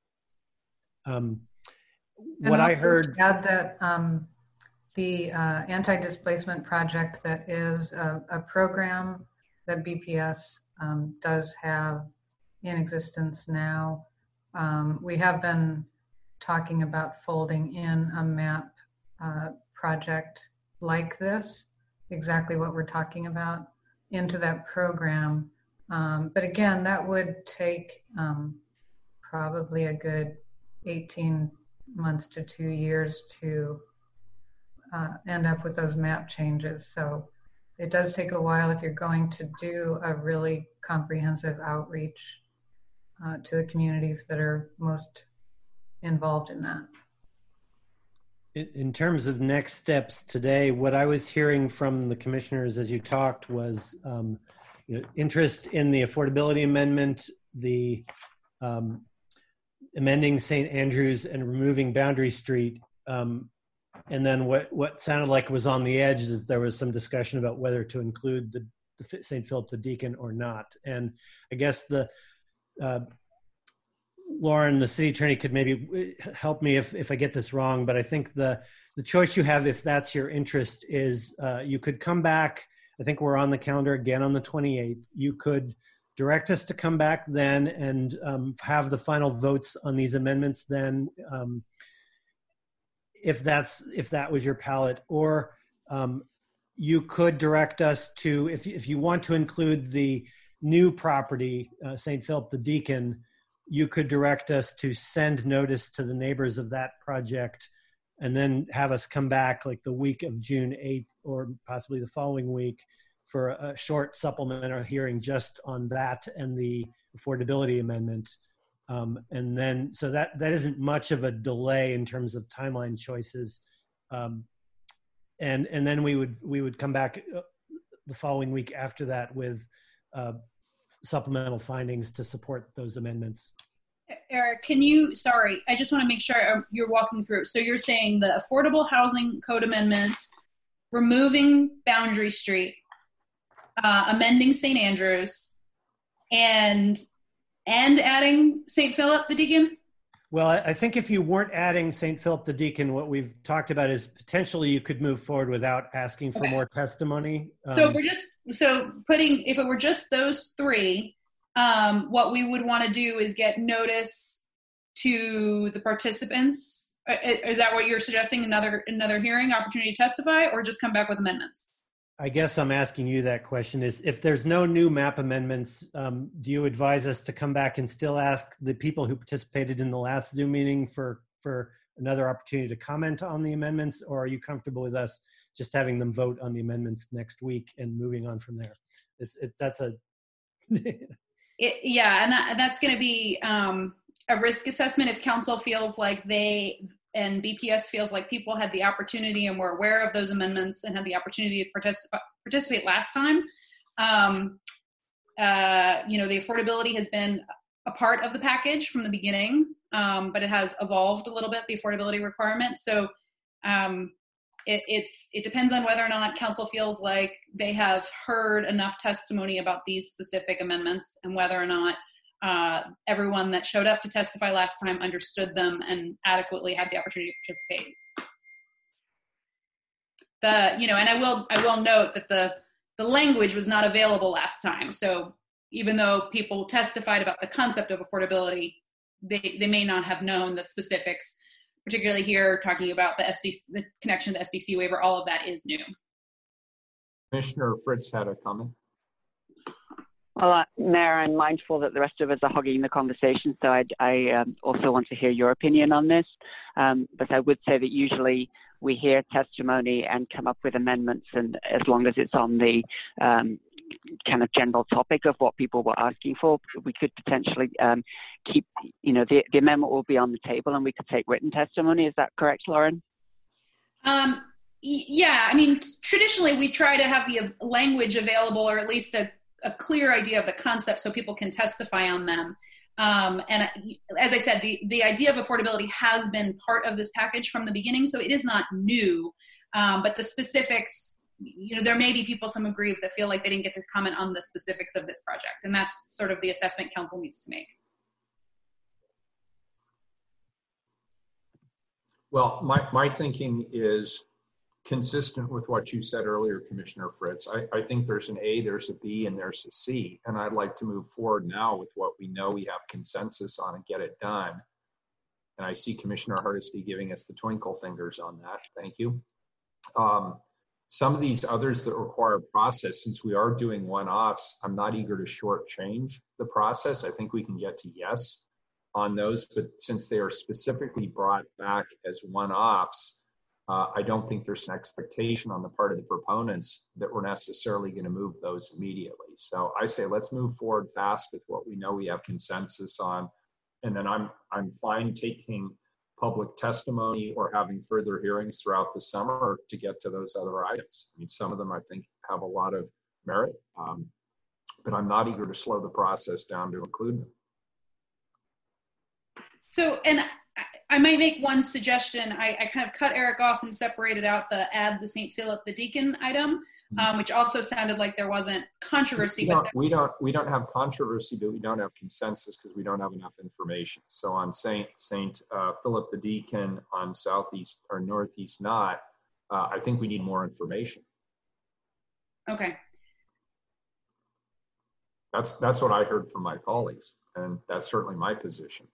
What I heard, add that the anti-displacement project, that is a program that BPS does have in existence now. We have been talking about folding in a map project like this, exactly what we're talking about, into that program. But again, that would take probably a good 18 months to 2 years to end up with those map changes. So it does take a while if you're going to do a really comprehensive outreach to the communities that are most involved in that. In terms of next steps today, what I was hearing from the commissioners as you talked was interest in the affordability amendment, the amending St. Andrews and removing Boundary Street. And then what sounded like was on the edge is there was some discussion about whether to include the St. Philip the Deacon or not. And I guess Lauren, the city attorney, could maybe help me if I get this wrong, but I think the choice you have, if that's your interest, is you could come back. I think we're on the calendar again on the 28th. You could direct us to come back then and have the final votes on these amendments then, if that was your palate, or you could direct us to, if you want to include the new property, St. Philip the Deacon, you could direct us to send notice to the neighbors of that project and then have us come back like the week of June 8th or possibly the following week for a short supplemental hearing just on that and the affordability amendment. And then, so that isn't much of a delay in terms of timeline choices. And then we would come back the following week after that with supplemental findings to support those amendments. Eric, sorry, I just want to make sure you're walking through. So you're saying the Affordable Housing Code amendments, removing Boundary Street, amending St. Andrews, and adding St. Philip the Deacon? Well, I think if you weren't adding St. Philip the Deacon, what we've talked about is potentially you could move forward without asking for more testimony. So if it were just those three, what we would want to do is get notice to the participants. Is that what you're suggesting? Another hearing, opportunity to testify, or just come back with amendments? I guess I'm asking you that question is, if there's no new map amendments, do you advise us to come back and still ask the people who participated in the last Zoom meeting for another opportunity to comment on the amendments, or are you comfortable with us just having them vote on the amendments next week and moving on from there? That's a... and that's going to be a risk assessment if council feels like and BPS feels like people had the opportunity and were aware of those amendments and had the opportunity to participate last time. The affordability has been a part of the package from the beginning, but it has evolved a little bit, the affordability requirement. So it depends on whether or not council feels like they have heard enough testimony about these specific amendments and whether or not everyone that showed up to testify last time understood them and adequately had the opportunity to participate. And I will note that the language was not available last time. So even though people testified about the concept of affordability, they may not have known the specifics, particularly here talking about the connection to the SDC waiver. All of that is new. Commissioner Fritz had a comment. Well, Mayor, I'm mindful that the rest of us are hogging the conversation, so I also want to hear your opinion on this. But I would say that usually we hear testimony and come up with amendments, and as long as it's on the kind of general topic of what people were asking for, we could potentially keep, the amendment will be on the table and we could take written testimony. Is that correct, Lauren? Yeah, I mean, traditionally we try to have the language available, or at least a clear idea of the concept so people can testify on them. And as I said, the idea of affordability has been part of this package from the beginning, so it is not new. But the specifics, there may be people, some aggrieved, that feel like they didn't get to comment on the specifics of this project. And that's sort of the assessment council needs to make. Well, my thinking is consistent with what you said earlier, Commissioner Fritz. I think there's an A, there's a B, and there's a C. And I'd like to move forward now with what we know we have consensus on and get it done. And I see Commissioner Hardesty giving us the twinkle fingers on that. Thank you. Some of these others that require process, since we are doing one-offs, I'm not eager to shortchange the process. I think we can get to yes on those, but since they are specifically brought back as one-offs, I don't think there's an expectation on the part of the proponents that we're necessarily going to move those immediately. So I say let's move forward fast with what we know we have consensus on, and then I'm fine taking public testimony or having further hearings throughout the summer to get to those other items. I mean, some of them I think have a lot of merit, but I'm not eager to slow the process down to include them. So, and I might make one suggestion. I kind of cut Eric off and separated out the add the St. Philip the Deacon item, which also sounded like there wasn't controversy. We don't have controversy, but we don't have consensus because we don't have enough information. So on St. Philip the Deacon, on Southeast or Northeast Knott, I think we need more information. Okay. That's what I heard from my colleagues, and that's certainly my position.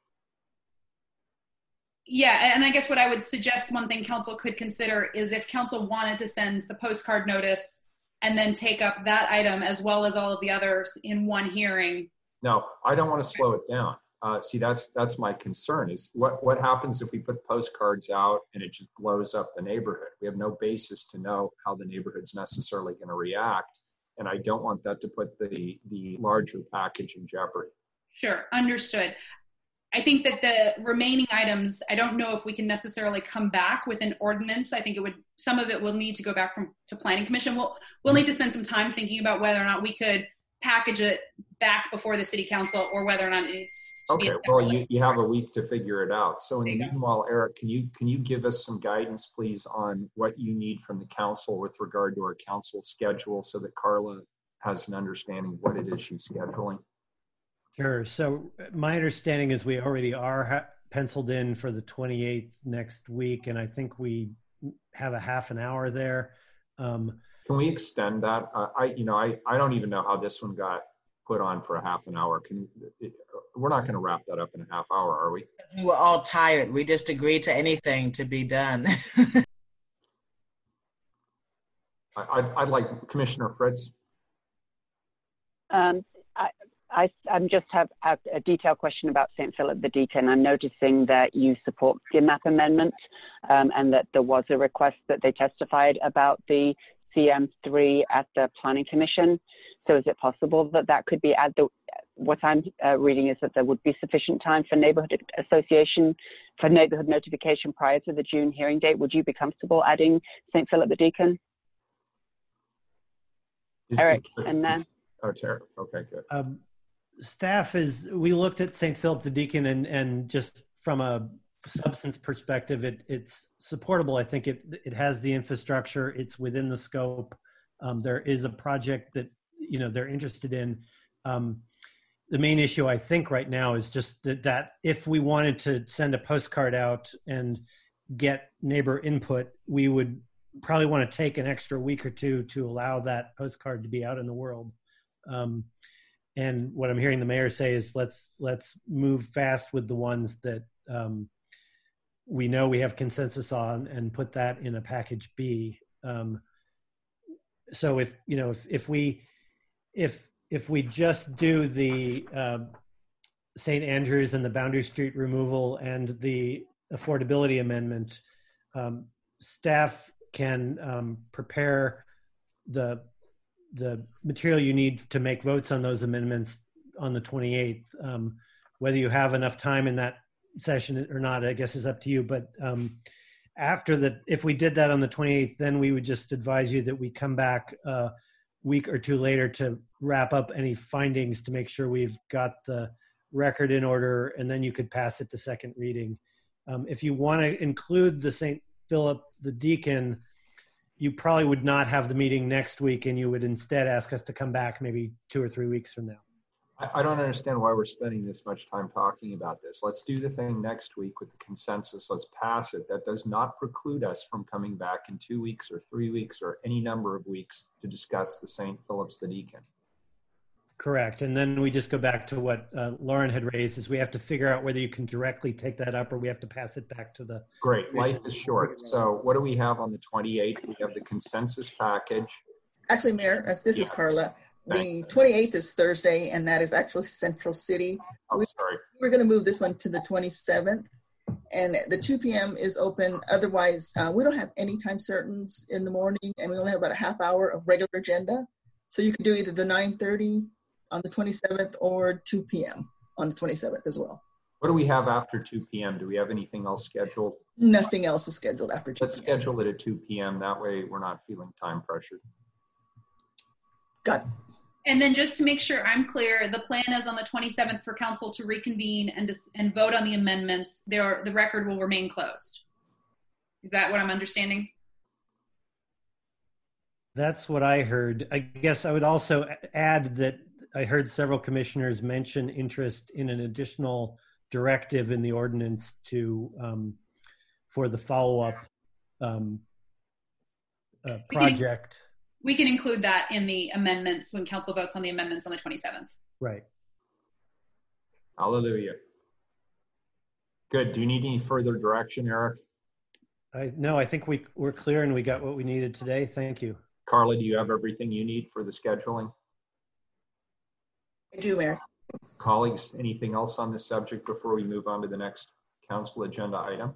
Yeah, and I guess what I would suggest, one thing council could consider is if council wanted to send the postcard notice and then take up that item as well as all of the others in one hearing. No, I don't want to slow it down. See, that's my concern is what happens if we put postcards out and it just blows up the neighborhood? We have no basis to know how the neighborhood's necessarily going to react. And I don't want that to put the larger package in jeopardy. Sure, understood. I think that the remaining items, I don't know if we can necessarily come back with an ordinance. I think some of it will need to go back to Planning Commission. We'll need to spend some time thinking about whether or not we could package it back before the city council, or whether or not it needs to be. Okay, well, you have a week to figure it out. So in the meanwhile, Eric, can you give us some guidance, please, on what you need from the council with regard to our council schedule, so that Carla has an understanding of what it is she's scheduling? Sure. So my understanding is we already are penciled in for the 28th next week, and I think we have a half an hour there. Can we extend that? I don't even know how this one got put on for a half an hour. We're not going to wrap that up in a half hour, are we? We were all tired. We just agreed to anything to be done. I'd like Commissioner Fritz. I'm just have a detailed question about St. Philip the Deacon. I'm noticing that you support the map amendment, and that there was a request that they testified about the CM3 at the Planning Commission. So is it possible that that could be added? What I'm reading is that there would be sufficient time for neighborhood association, for neighborhood notification prior to the June hearing date. Would you be comfortable adding St. Philip the Deacon? Eric, and then. Oh, Tara. Okay, good. Staff we looked at St. Philip the Deacon, and just from a substance perspective, it's supportable. I think it has the infrastructure. It's within the scope. There is a project that they're interested in. The main issue I think right now is just that if we wanted to send a postcard out and get neighbor input, we would probably want to take an extra week or two to allow that postcard to be out in the world. And what I'm hearing the mayor say is let's move fast with the ones that we know we have consensus on, and put that in a package B. So if we just do the St. Andrews and the Boundary Street removal and the affordability amendment, staff can prepare the material you need to make votes on those amendments on the 28th. Whether you have enough time in that session or not, I guess is up to you. But if we did that on the 28th, then we would just advise you that we come back a week or two later to wrap up any findings to make sure we've got the record in order, and then you could pass it to second reading. If you want to include the St. Philip the Deacon, you probably would not have the meeting next week, and you would instead ask us to come back maybe 2 or 3 weeks from now. I don't understand why we're spending this much time talking about this. Let's do the thing next week with the consensus. Let's pass it. That does not preclude us from coming back in 2 weeks or 3 weeks or any number of weeks to discuss the St. Philip's the Deacon. Correct. And then we just go back to what Lauren had raised, is we have to figure out whether you can directly take that up or we have to pass it back to the... Great. Life is short. So what do we have on the 28th? We have the consensus package. Actually, Mayor, this is Carla. The 28th is Thursday, and that is actually Central City. Sorry. We're going to move this one to the 27th, and the 2 p.m. is open. Otherwise, we don't have any time certains in the morning, and we only have about a half hour of regular agenda. So you can do either the 9:30 on the 27th or 2 p.m. on the 27th as well. What do we have after 2 p.m.? Do we have anything else scheduled? Nothing else is scheduled after 2 p.m. Let's schedule it at 2 p.m. That way we're not feeling time pressured. Got it. And then just to make sure I'm clear, the plan is on the 27th for council to reconvene and vote on the amendments. The record will remain closed. Is that what I'm understanding? That's what I heard. I guess I would also add that I heard several commissioners mention interest in an additional directive in the ordinance for the follow-up project. We can include that in the amendments when council votes on the amendments on the 27th. Right. Hallelujah. Good. Do you need any further direction, Eric? No, I think we're clear and we got what we needed today. Thank you. Carla, do you have everything you need for the scheduling? I do, Mayor. Colleagues, anything else on this subject before we move on to the next council agenda item?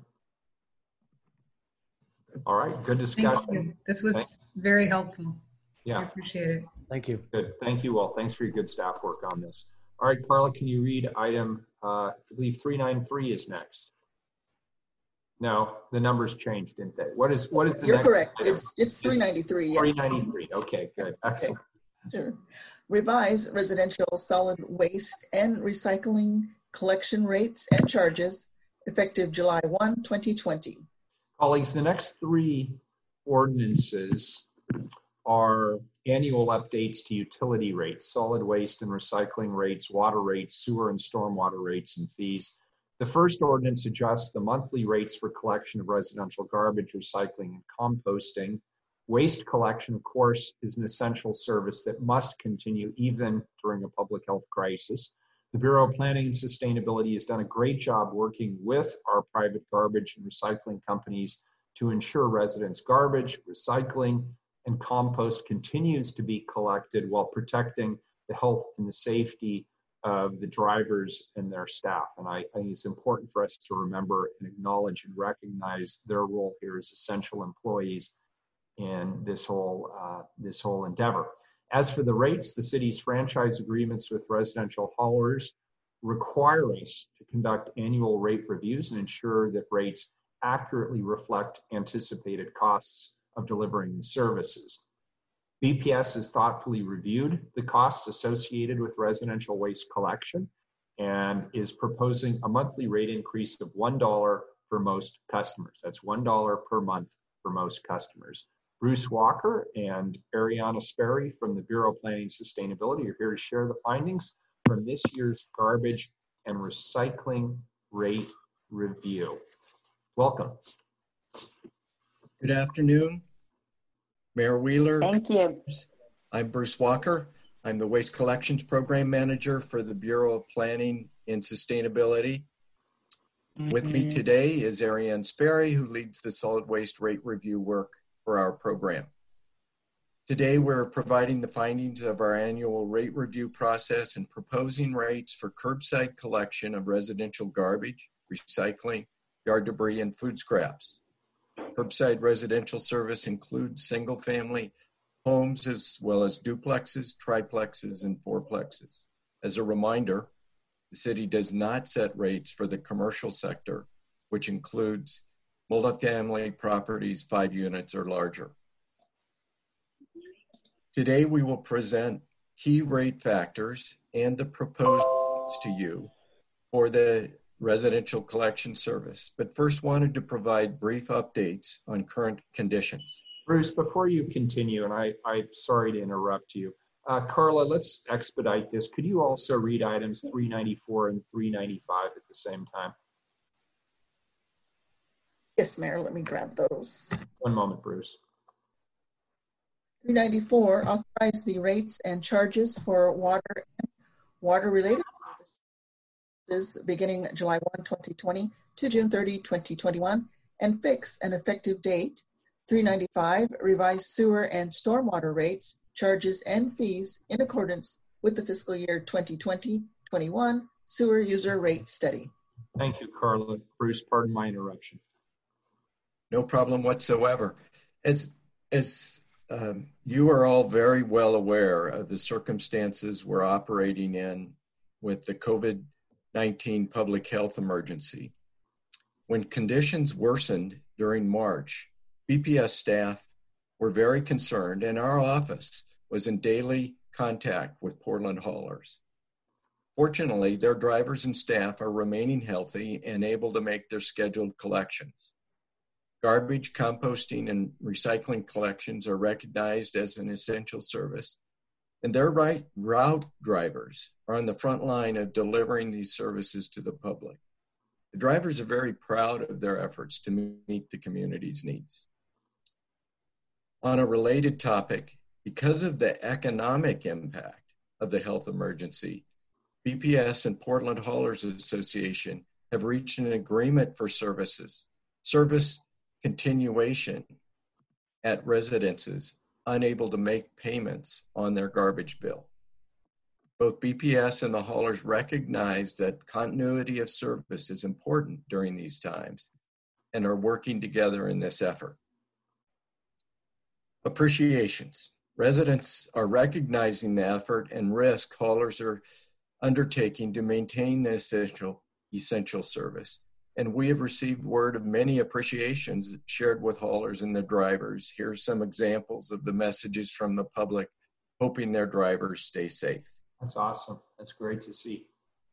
All right, good discussion. Thank you. This was very helpful. Yeah. I appreciate it. Thank you. Good. Thank you all. Thanks for your good staff work on this. All right, Carla, can you read item, I believe 393 is next. No, the numbers changed, didn't they? What is the You're next correct. item? It's 393. Yes. 393. Okay, good. Excellent. Sure. Revise residential solid waste and recycling collection rates and charges effective July 1, 2020. Colleagues, the next three ordinances are annual updates to utility rates, solid waste and recycling rates, water rates, sewer and stormwater rates, and fees. The first ordinance adjusts the monthly rates for collection of residential garbage, recycling, and composting. Waste collection, of course, is an essential service that must continue even during a public health crisis. The Bureau of Planning and Sustainability has done a great job working with our private garbage and recycling companies to ensure residents' garbage, recycling, and compost continues to be collected while protecting the health and the safety of the drivers and their staff. And I think it's important for us to remember and acknowledge and recognize their role here as essential employees in this whole endeavor. As for the rates, the city's franchise agreements with residential haulers require us to conduct annual rate reviews and ensure that rates accurately reflect anticipated costs of delivering the services. BPS has thoughtfully reviewed the costs associated with residential waste collection and is proposing a monthly rate increase of $1 for most customers. That's $1 per month for most customers. Bruce Walker and Ariana Sperry from the Bureau of Planning and Sustainability are here to share the findings from this year's garbage and recycling rate review. Welcome. Good afternoon, Mayor Wheeler. Thank you. I'm Bruce Walker. I'm the Waste Collections Program Manager for the Bureau of Planning and Sustainability. With me today is Ariane Sperry, who leads the solid waste rate review work for our program. Today, we're providing the findings of our annual rate review process and proposing rates for curbside collection of residential garbage, recycling, yard debris, and food scraps. Curbside residential service includes single-family homes as well as duplexes, triplexes, and fourplexes. As a reminder, the city does not set rates for the commercial sector, which includes multifamily properties 5 units or larger. Today, we will present key rate factors and the proposed rates to you for the residential collection service, but first wanted to provide brief updates on current conditions. Bruce, before you continue, and I'm sorry to interrupt you, Carla, let's expedite this. Could you also read items 394 and 395 at the same time? Yes, Mayor, let me grab those. One moment, Bruce. 394, authorize the rates and charges for water and water-related services beginning July 1, 2020 to June 30, 2021, and fix an effective date. 395, revise sewer and stormwater rates, charges, and fees in accordance with the fiscal year 2020-21 sewer user rate study. Thank you, Carla. Bruce, pardon my interruption. No problem whatsoever. As you are all very well aware of the circumstances we're operating in with the COVID-19 public health emergency. When conditions worsened during March, BPS staff were very concerned, and our office was in daily contact with Portland haulers. Fortunately, their drivers and staff are remaining healthy and able to make their scheduled collections. Garbage, composting, and recycling collections are recognized as an essential service, and their route drivers are on the front line of delivering these services to the public. The drivers are very proud of their efforts to meet the community's needs. On a related topic, because of the economic impact of the health emergency, BPS and Portland Haulers Association have reached an agreement for service continuation at residences unable to make payments on their garbage bill. Both BPS and the haulers recognize that continuity of service is important during these times and are working together in this effort. Appreciations. Residents are recognizing the effort and risk haulers are undertaking to maintain the essential service. And we have received word of many appreciations shared with haulers and their drivers. Here's some examples of the messages from the public hoping their drivers stay safe. That's awesome. That's great to see.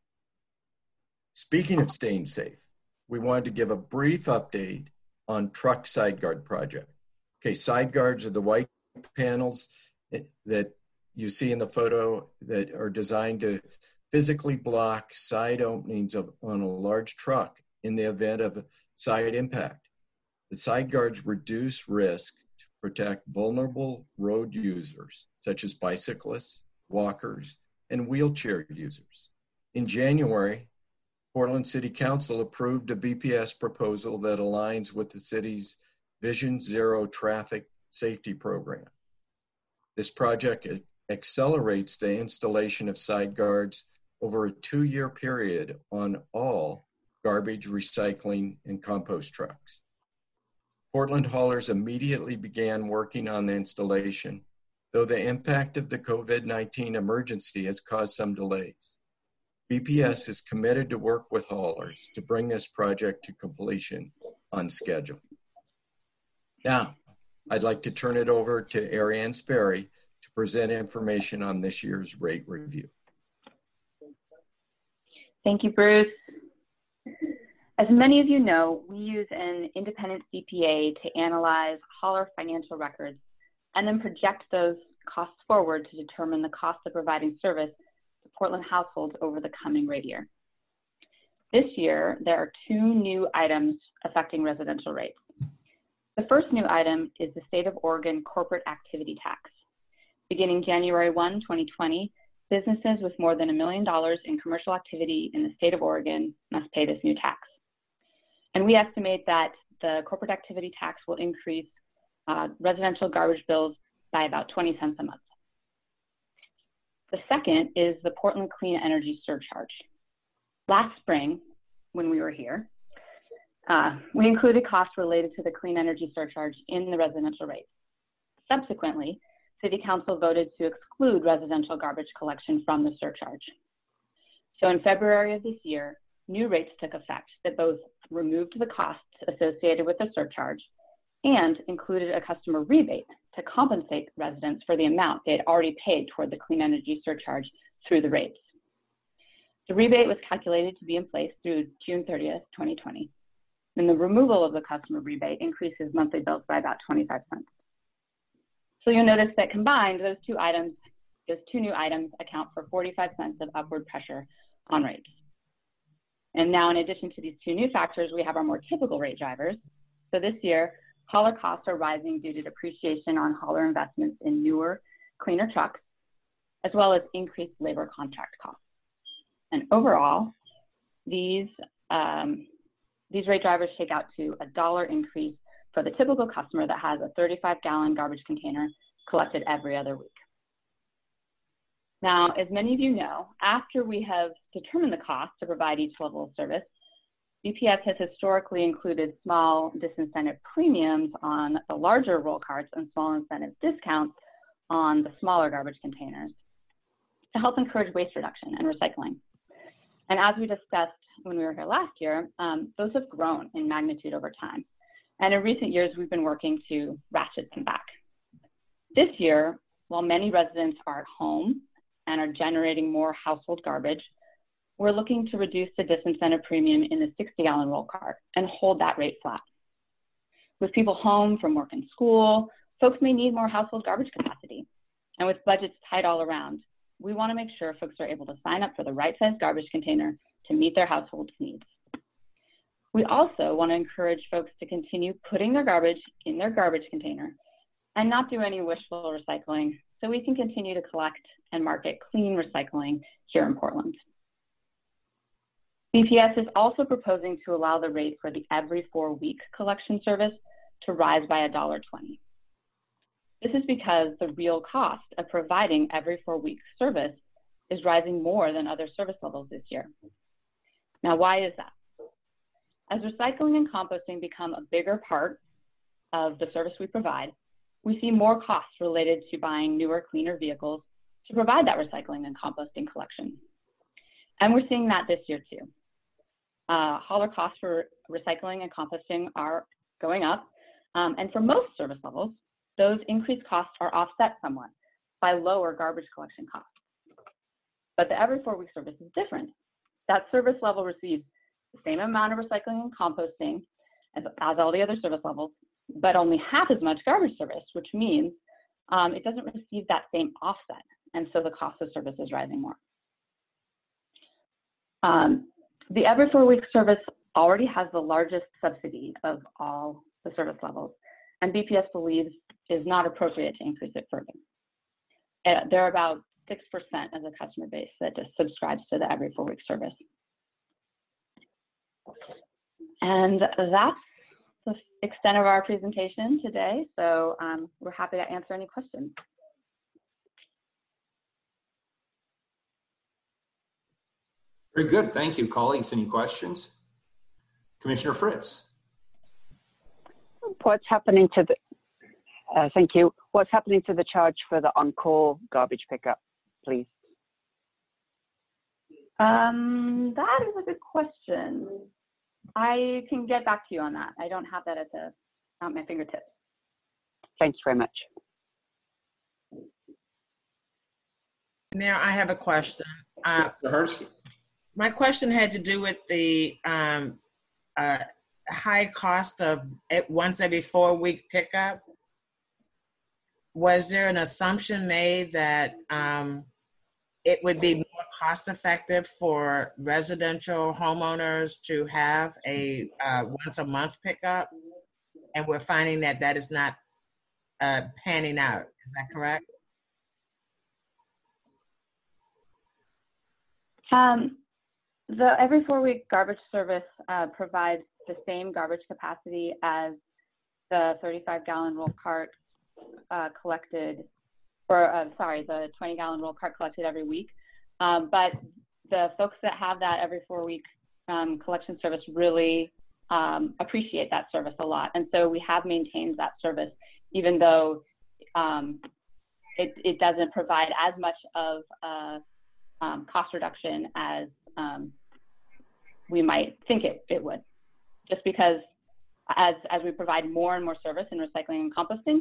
Speaking of staying safe, we wanted to give a brief update on truck side guard project. Okay, side guards are the white panels that you see in the photo that are designed to physically block side openings on a large truck in the event of a side impact. The side guards reduce risk to protect vulnerable road users, such as bicyclists, walkers, and wheelchair users. In January, Portland City Council approved a BPS proposal that aligns with the city's Vision Zero traffic safety program. This project accelerates the installation of side guards over a 2-year period on all garbage, recycling, and compost trucks. Portland haulers immediately began working on the installation, though the impact of the COVID-19 emergency has caused some delays. BPS is committed to work with haulers to bring this project to completion on schedule. Now, I'd like to turn it over to Ariane Sperry to present information on this year's rate review. Thank you, Bruce. As many of you know, we use an independent CPA to analyze hauler financial records and then project those costs forward to determine the cost of providing service to Portland households over the coming rate year. This year, there are 2 new items affecting residential rates. The first new item is the State of Oregon Corporate Activity Tax. Beginning January 1, 2020, businesses with more than $1 million in commercial activity in the state of Oregon must pay this new tax. And we estimate that the corporate activity tax will increase residential garbage bills by about 20 cents a month. The second is the Portland Clean Energy Surcharge. Last spring, when we were here, we included costs related to the Clean Energy Surcharge in the residential rates. Subsequently, City Council voted to exclude residential garbage collection from the surcharge. So in February of this year, new rates took effect that both removed the costs associated with the surcharge and included a customer rebate to compensate residents for the amount they had already paid toward the Clean Energy Surcharge through the rates. The rebate was calculated to be in place through June 30th, 2020. And the removal of the customer rebate increases monthly bills by about 25 cents. So you'll notice that combined, those two new items account for 45 cents of upward pressure on rates. And now, in addition to these 2 new factors, we have our more typical rate drivers. So this year, hauler costs are rising due to depreciation on hauler investments in newer, cleaner trucks, as well as increased labor contract costs. And overall, these rate drivers shake out to a $1 increase for the typical customer that has a 35-gallon garbage container collected every other week. Now, as many of you know, after we have determined the cost to provide each level of service, BPS has historically included small disincentive premiums on the larger roll carts and small incentive discounts on the smaller garbage containers to help encourage waste reduction and recycling. And as we discussed when we were here last year, those have grown in magnitude over time. And in recent years, we've been working to ratchet them back. This year, while many residents are at home and are generating more household garbage, we're looking to reduce the disincentive premium in the 60-gallon roll cart and hold that rate flat. With people home from work and school, folks may need more household garbage capacity. And with budgets tight all around, we want to make sure folks are able to sign up for the right-sized garbage container to meet their household's needs. We also want to encourage folks to continue putting their garbage in their garbage container and not do any wishful recycling so we can continue to collect and market clean recycling here in Portland. BPS is also proposing to allow the rate for the every 4-week collection service to rise by $1.20. This is because the real cost of providing every 4-week service is rising more than other service levels this year. Now, why is that? As recycling and composting become a bigger part of the service we provide, we see more costs related to buying newer, cleaner vehicles to provide that recycling and composting collection. And we're seeing that this year too. Hauler costs for recycling and composting are going up. And for most service levels, those increased costs are offset somewhat by lower garbage collection costs. But the every 4 week service is different. That service level receives the same amount of recycling and composting as all the other service levels, but only half as much garbage service, which means it doesn't receive that same offset. And so the cost of service is rising more. The every 4 week service already has the largest subsidy of all the service levels, and BPS believes is not appropriate to increase it further. There are about 6% of the customer base that just subscribes to the every 4 week service. And that's the extent of our presentation today. So we're happy to answer any questions. Very good. Thank you, colleagues. Any questions? Commissioner Fritz. What's happening to the, thank you. What's happening to the charge for the on-call garbage pickup, please? That is a good question. I can get back to you on that. I don't have that at my fingertips. Thanks very much. Mayor, I have a question. Hurst. My question had to do with the high cost of once every 4 week pickup. Was there an assumption made that it would be more cost effective for residential homeowners to have a once a month pickup? And we're finding that that is not panning out. Is that correct? The every 4 week garbage service provides the same garbage capacity as the 35-gallon roll cart collected, or the 20-gallon roll cart collected every week. But the folks that have that every 4 week collection service really appreciate that service a lot. And so we have maintained that service, even though it doesn't provide as much of a cost reduction as we might think it would, just because as we provide more and more service in recycling and composting,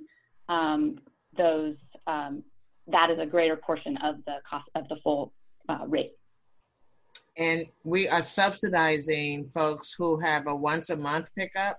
that is a greater portion of the cost of the full rate. And we are subsidizing folks who have a once a month pickup?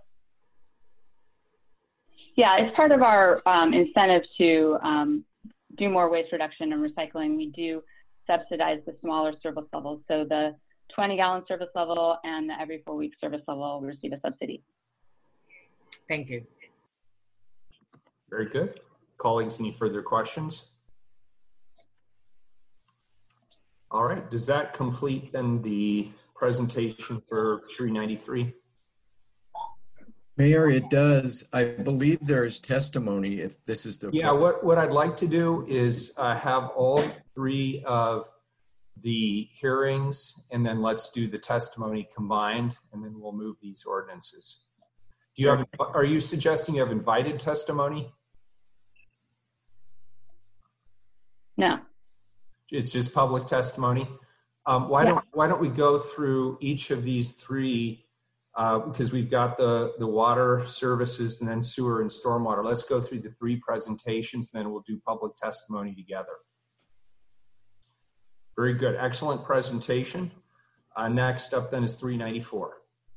Yeah, it's part of our incentive to do more waste reduction and recycling. We do subsidize the smaller service levels. So the 20-gallon service level and the every 4 week service level will receive a subsidy. Thank you. Very good. Colleagues, any further questions? All right, does that complete then the presentation for 393? Mayor, it does. I believe there is testimony if this is the... Yeah, what I'd like to do is have all three of the hearings, and then let's do the testimony combined, and then we'll move these ordinances. Do you have, are you suggesting you have invited testimony? No. It's just public testimony. Why don't we go through each of these three, because we've got the water services and then sewer and stormwater. Let's go through the three presentations, then we'll do public testimony together. Very good. Excellent presentation. Next up then is 394.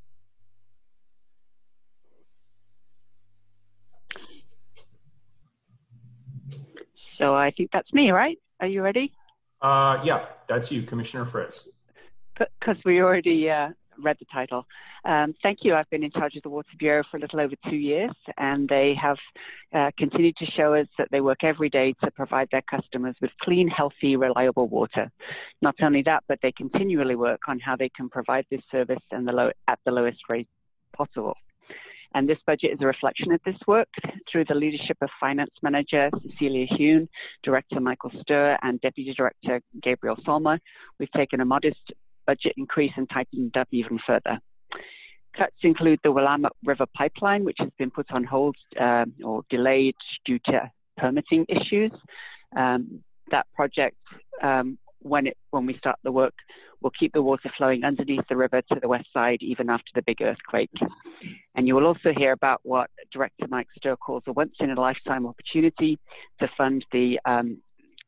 So I think that's me, right? Are you ready? Yeah, that's you, Commissioner Fritz. Because we already read the title. Thank you. I've been in charge of the Water Bureau for a little over 2 years, and they have continued to show us that they work every day to provide their customers with clean, healthy, reliable water. Not only that, but they continually work on how they can provide this service and at the lowest rate possible. And this budget is a reflection of this work through the leadership of Finance Manager Cecilia Hune, Director Michael Sturr, and Deputy Director Gabriel Solmer. We've taken a modest budget increase and tightened up even further. Cuts include the Willamette River Pipeline, which has been put on hold or delayed due to permitting issues. That project, when we start the work, will keep the water flowing underneath the river to the west side even after the big earthquake. And you will also hear about what Director Mike Sturr calls a once-in-a-lifetime opportunity to fund the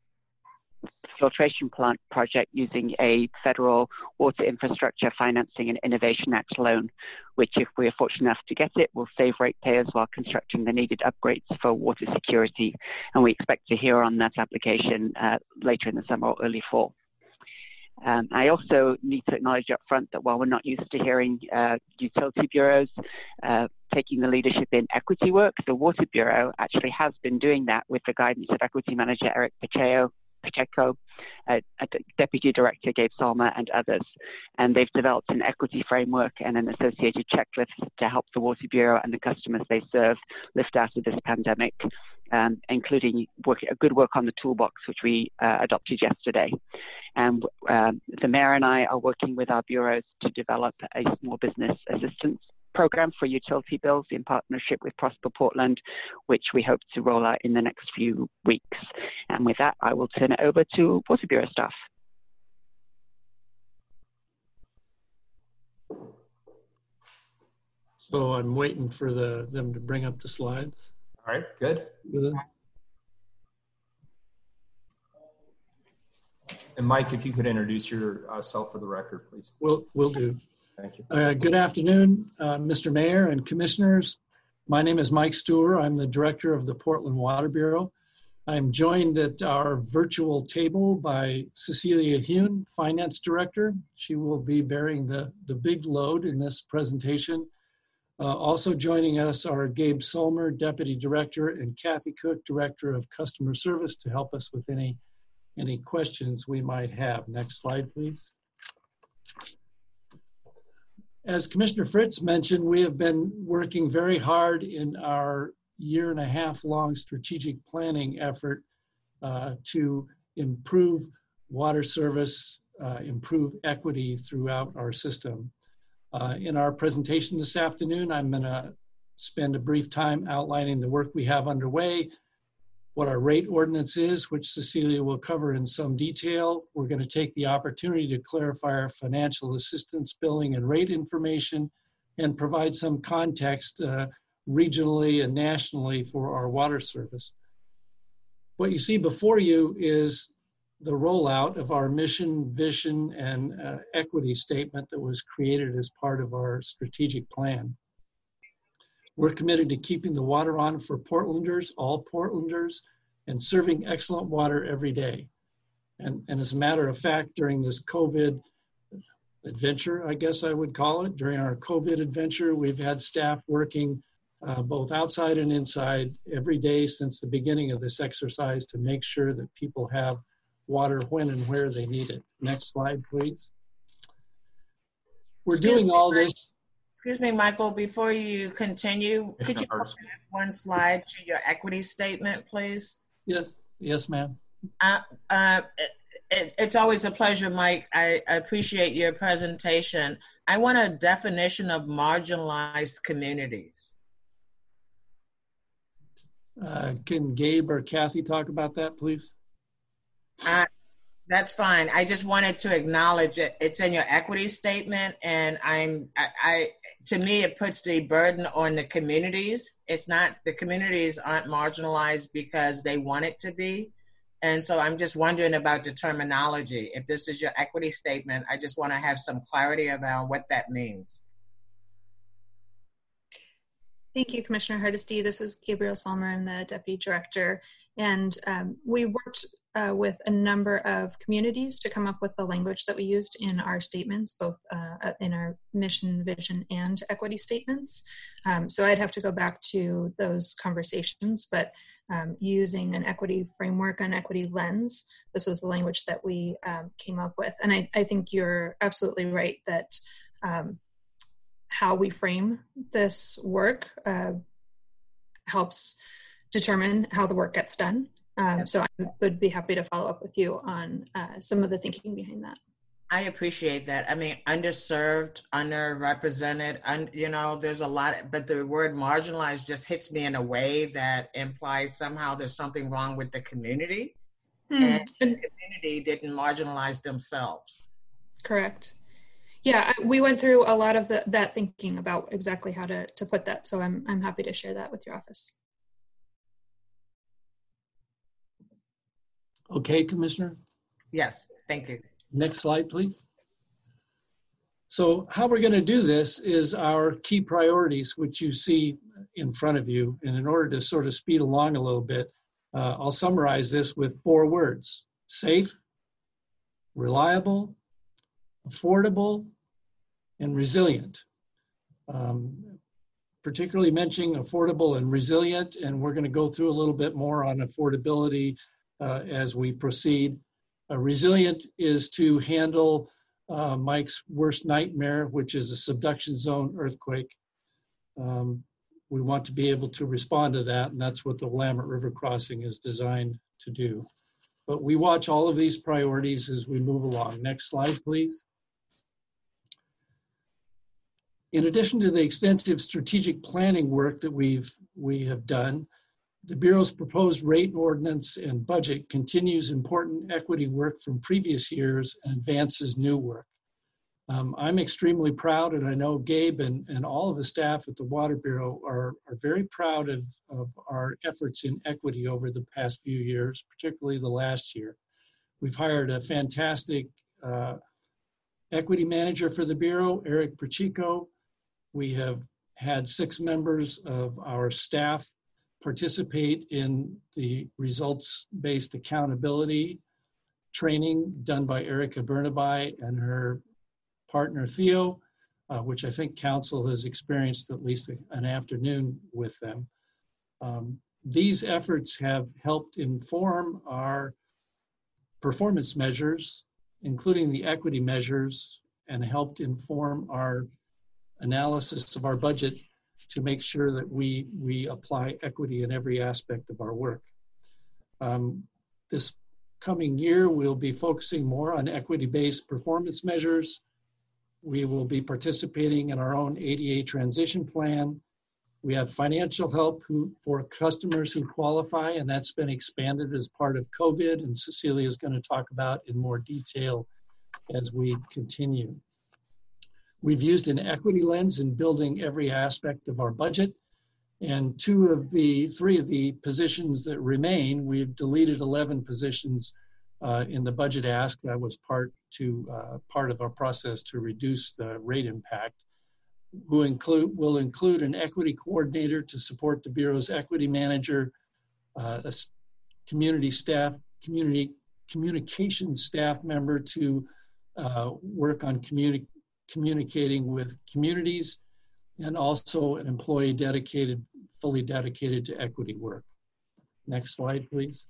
filtration plant project using a federal Water Infrastructure Financing and Innovation Act loan, which, if we are fortunate enough to get it, will save ratepayers while constructing the needed upgrades for water security. And we expect to hear on that application later in the summer or early fall. I also need to acknowledge up front that while we're not used to hearing utility bureaus taking the leadership in equity work, the Water Bureau actually has been doing that with the guidance of Equity Manager Eric Pacheco, Deputy Director Gabe Salmer, and others. And they've developed an equity framework and an associated checklist to help the Water Bureau and the customers they serve lift out of this pandemic, including good work on the toolbox, which we adopted yesterday. And the mayor and I are working with our bureaus to develop a small business assistance program for utility bills in partnership with Prosper Portland, which we hope to roll out in the next few weeks. And with that, I will turn it over to Water Bureau staff. So I'm waiting for them to bring up the slides. All right, good. And Mike, if you could introduce yourself for the record, please. Will do. Thank you. Good afternoon, Mr. Mayor and Commissioners. My name is Mike Steuer. I'm the Director of the Portland Water Bureau. I'm joined at our virtual table by Cecilia Hune, Finance Director. She will be bearing the big load in this presentation. Also joining us are Gabe Salmer, Deputy Director, and Kathy Cook, Director of Customer Service, to help us with any questions we might have. Next slide, please. As Commissioner Fritz mentioned, we have been working very hard in our 1.5-year-long strategic planning effort to improve water service, improve equity throughout our system. In our presentation this afternoon, I'm going to spend a brief time outlining the work we have underway, what our rate ordinance is, which Cecilia will cover in some detail. We're going to take the opportunity to clarify our financial assistance, billing, and rate information, and provide some context regionally and nationally for our water service. What you see before you is the rollout of our mission, vision, and equity statement that was created as part of our strategic plan. We're committed to keeping the water on for Portlanders, all Portlanders, and serving excellent water every day. And as a matter of fact, during this COVID adventure, I guess I would call it, during our COVID adventure, we've had staff working both outside and inside every day since the beginning of this exercise to make sure that people have water when and where they need it. Next slide, please. We're doing all this. Excuse me, Michael, before you continue, could you go back one slide to your equity statement, please? Yeah. Yes, ma'am. It's always a pleasure, Mike. I appreciate your presentation. I want a definition of marginalized communities. Can Gabe or Kathy talk about that, please? That's fine. I just wanted to acknowledge it. It's in your equity statement, and to me, it puts the burden on the communities. It's not, the communities aren't marginalized because they want it to be. And so I'm just wondering about the terminology. If this is your equity statement, I just want to have some clarity around what that means. Thank you, Commissioner Hardesty. This is Gabrielle Salmer. I'm the Deputy Director. And we worked with a number of communities to come up with the language that we used in our statements, both in our mission, vision, and equity statements. So I'd have to go back to those conversations, but using an equity framework, an equity lens, this was the language that we came up with. And I think you're absolutely right that how we frame this work helps determine how the work gets done. So I would be happy to follow up with you on some of the thinking behind that. I appreciate that. I mean, underserved, underrepresented, you know, there's a lot, but the word marginalized just hits me in a way that implies somehow there's something wrong with the community. And the community didn't marginalize themselves. Correct. Yeah, we went through a lot of that thinking about exactly how to put that. So I'm happy to share that with your office. Okay, Commissioner. Yes, thank you. Next slide, please. So how we're going to do this is our key priorities, which you see in front of you. And in order to sort of speed along a little bit, I'll summarize this with 4 words: safe, reliable, affordable, and resilient. Particularly mentioning affordable and resilient, and we're going to go through a little bit more on affordability as we proceed. Resilient is to handle Mike's worst nightmare, which is a subduction zone earthquake. We want to be able to respond to that, and that's what the Willamette River Crossing is designed to do. But we watch all of these priorities as we move along. Next slide, please. In addition to the extensive strategic planning work that we have done, the Bureau's proposed rate ordinance and budget continues important equity work from previous years and advances new work. I'm extremely proud, and I know Gabe and all of the staff at the Water Bureau are very proud of our efforts in equity over the past few years, particularly the last year. We've hired a fantastic equity manager for the Bureau, Eric Pacheco. We have had 6 members of our staff participate in the results-based accountability training done by Erica Bernaby and her partner Theo, which I think Council has experienced at least an afternoon with them. These efforts have helped inform our performance measures, including the equity measures, and helped inform our analysis of our budget to make sure that we apply equity in every aspect of our work. This coming year, we'll be focusing more on equity-based performance measures. We will be participating in our own ADA transition plan. We have financial help for customers who qualify, and that's been expanded as part of COVID, and Cecilia is going to talk about in more detail as we continue. We've used an equity lens in building every aspect of our budget, and 3 of the positions that remain, we've deleted 11 positions in the budget ask. That was part of our process to reduce the rate impact. We'll include an equity coordinator to support the Bureau's equity manager, a communication staff member to work on communicating with communities, and also an employee fully dedicated to equity work. Next slide, please.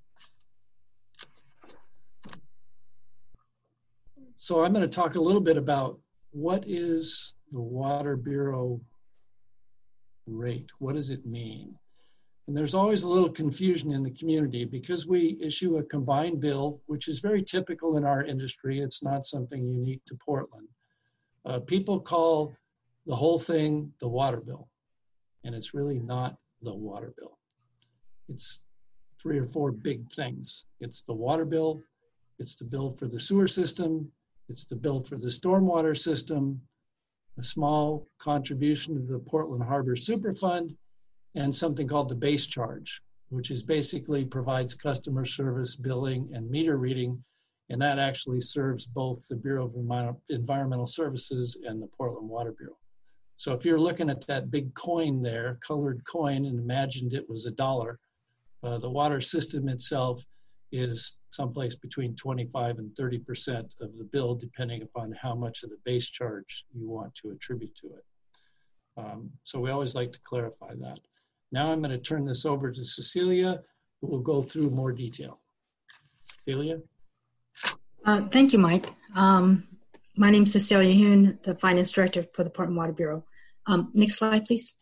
So I'm going to talk a little bit about what is the Water Bureau rate? What does it mean? And there's always a little confusion in the community because we issue a combined bill, which is very typical in our industry. It's not something unique to Portland. People call the whole thing the water bill, and it's really not the water bill. It's 3 or 4 big things. It's the water bill, it's the bill for the sewer system, it's the bill for the stormwater system, a small contribution to the Portland Harbor Superfund, and something called the base charge, which is basically provides customer service, billing, and meter reading. And that actually serves both the Bureau of Environmental Services and the Portland Water Bureau. So if you're looking at that big coin there, colored coin, and imagined it was $1, the water system itself is someplace between 25 and 30% of the bill, depending upon how much of the base charge you want to attribute to it. So we always like to clarify that. Now I'm going to turn this over to Cecilia, who will go through more detail. Cecilia? Thank you, Mike. My name is Cecilia Hoon, the Finance Director for the Portland Water Bureau. Next slide, please.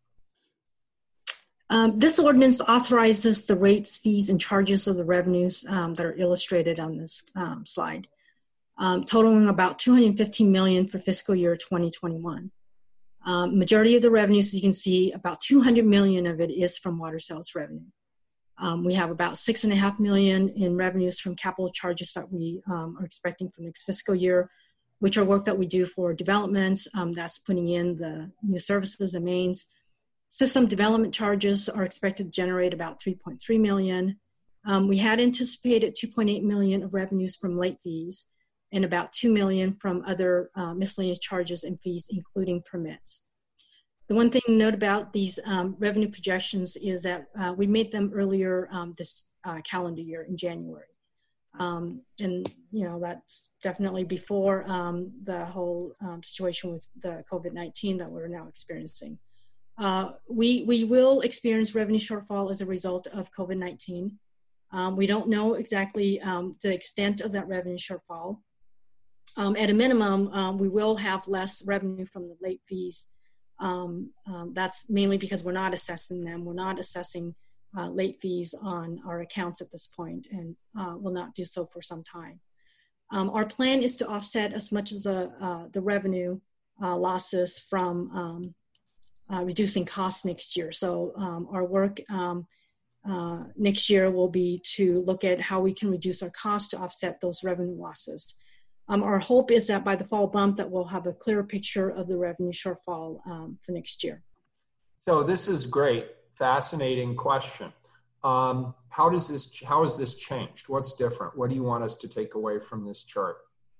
This ordinance authorizes the rates, fees, and charges of the revenues that are illustrated on this slide, totaling about $215 million for fiscal year 2021. Majority of the revenues, as you can see, about $200 million of it is from water sales revenue. We have about $6.5 million in revenues from capital charges that we are expecting for next fiscal year, which are work that we do for developments. That's putting in the new services and mains. System development charges are expected to generate about $3.3 million. We had anticipated $2.8 million of revenues from late fees and about $2 million from other miscellaneous charges and fees, including permits. The one thing to note about these revenue projections is that we made them earlier this calendar year in January. And, you know, that's definitely before the whole situation with the COVID-19 that we're now experiencing. We will experience revenue shortfall as a result of COVID-19. We don't know exactly the extent of that revenue shortfall. At a minimum, we will have less revenue from the late fees. That's mainly because we're not assessing them. We're not assessing late fees on our accounts at this point, and will not do so for some time. Our plan is to offset as much as the revenue losses from reducing costs next year. So our work next year will be to look at how we can reduce our costs to offset those revenue losses. Our hope is that by the fall bump that we'll have a clearer picture of the revenue shortfall for next year. So this is great. Fascinating question. How has this changed? What's different? What do you want us to take away from this chart?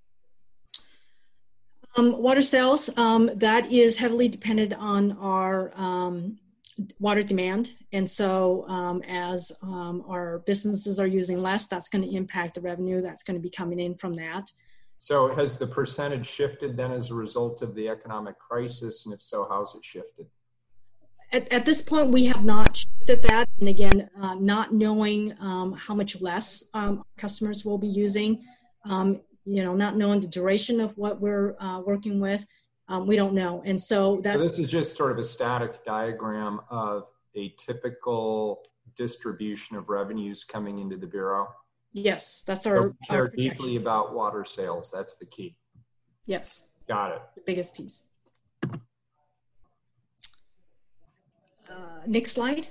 Water sales, that is heavily dependent on our water demand. And so as our businesses are using less, that's going to impact the revenue that's going to be coming in from that. So has the percentage shifted then as a result of the economic crisis? And if so, how's it shifted? At this point, we have not shifted that. And again, not knowing how much less customers will be using, you know, not knowing the duration of what we're working with, we don't know. And so that's— So this is just sort of a static diagram of a typical distribution of revenues coming into the Bureau? Yes, that's So our— we care deeply about water sales. That's the key. Yes. Got it. The biggest piece. Next slide.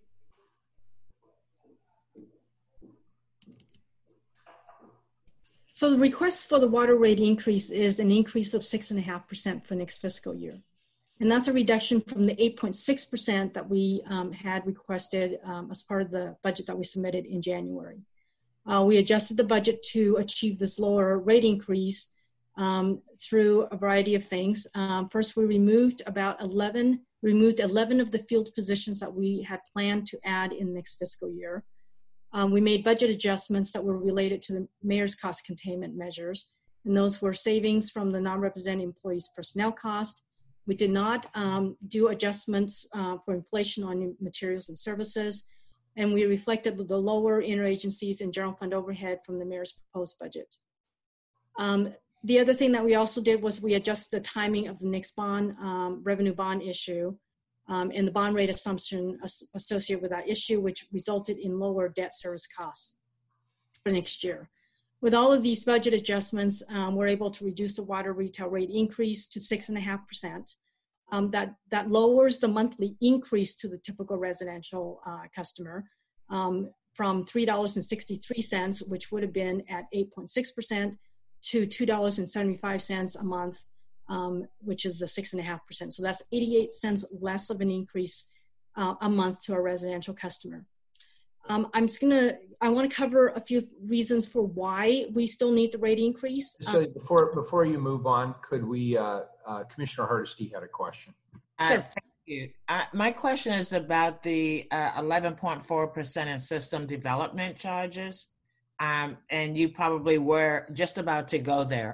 So the request for the water rate increase is an increase of 6.5% for next fiscal year. And that's a reduction from the 8.6% that we had requested as part of the budget that we submitted in January. We adjusted the budget to achieve this lower rate increase through a variety of things. First, we removed 11 of the field positions that we had planned to add in next fiscal year. We made budget adjustments that were related to the mayor's cost containment measures, and those were savings from the non-represented employees' personnel cost. We did not do adjustments for inflation on materials and services, and we reflected the lower interagencies and general fund overhead from the mayor's proposed budget. The other thing that we also did was we adjusted the timing of the next bond, revenue bond issue, and the bond rate assumption associated with that issue, which resulted in lower debt service costs for next year. With all of these budget adjustments, we're able to reduce the water retail rate increase to 6.5%. That lowers the monthly increase to the typical residential customer from $3.63, which would have been at 8.6%, to $2.75 a month, which is the 6.5%. So that's 88 cents less of an increase a month to our residential customer. I want to cover a few reasons for why we still need the rate increase. So before you move on, could we, Commissioner Hardesty had a question. Sure. Thank you. My question is about the 11.4% in system development charges. And you probably were just about to go there.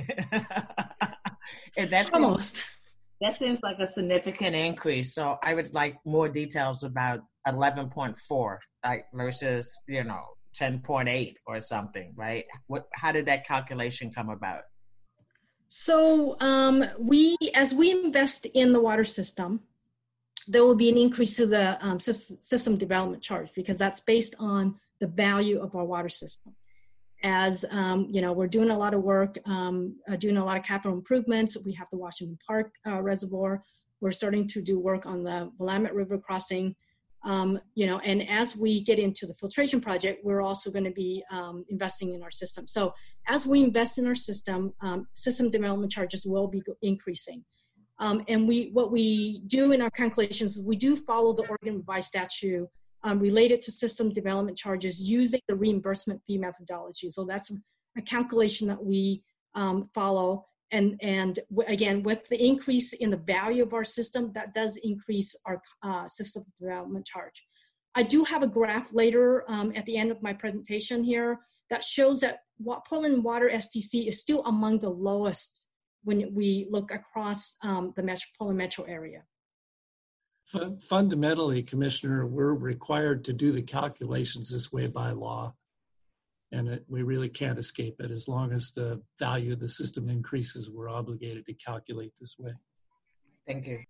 And Almost. That seems like a significant increase. So I would like more details about 11.4, like versus 10.8 or something, right? How did that calculation come about? So as we invest in the water system, there will be an increase to the system development charge, because that's based on the value of our water system. As we're doing a lot of work, doing a lot of capital improvements. We have the Washington Park Reservoir. We're starting to do work on the Willamette River crossing. And as we get into the filtration project, we're also going to be investing in our system. So as we invest in our system, system development charges will be increasing. And what we do in our calculations, we do follow the Oregon Revised Statute related to system development charges using the reimbursement fee methodology. So that's a calculation that we follow. And again, with the increase in the value of our system, that does increase our system development charge. I do have a graph later at the end of my presentation here that shows that Portland Water SDC is still among the lowest when we look across the Portland metro area. Fundamentally, Commissioner, we're required to do the calculations this way by law, and we really can't escape it. As long as the value of the system increases, we're obligated to calculate this way. Thank you.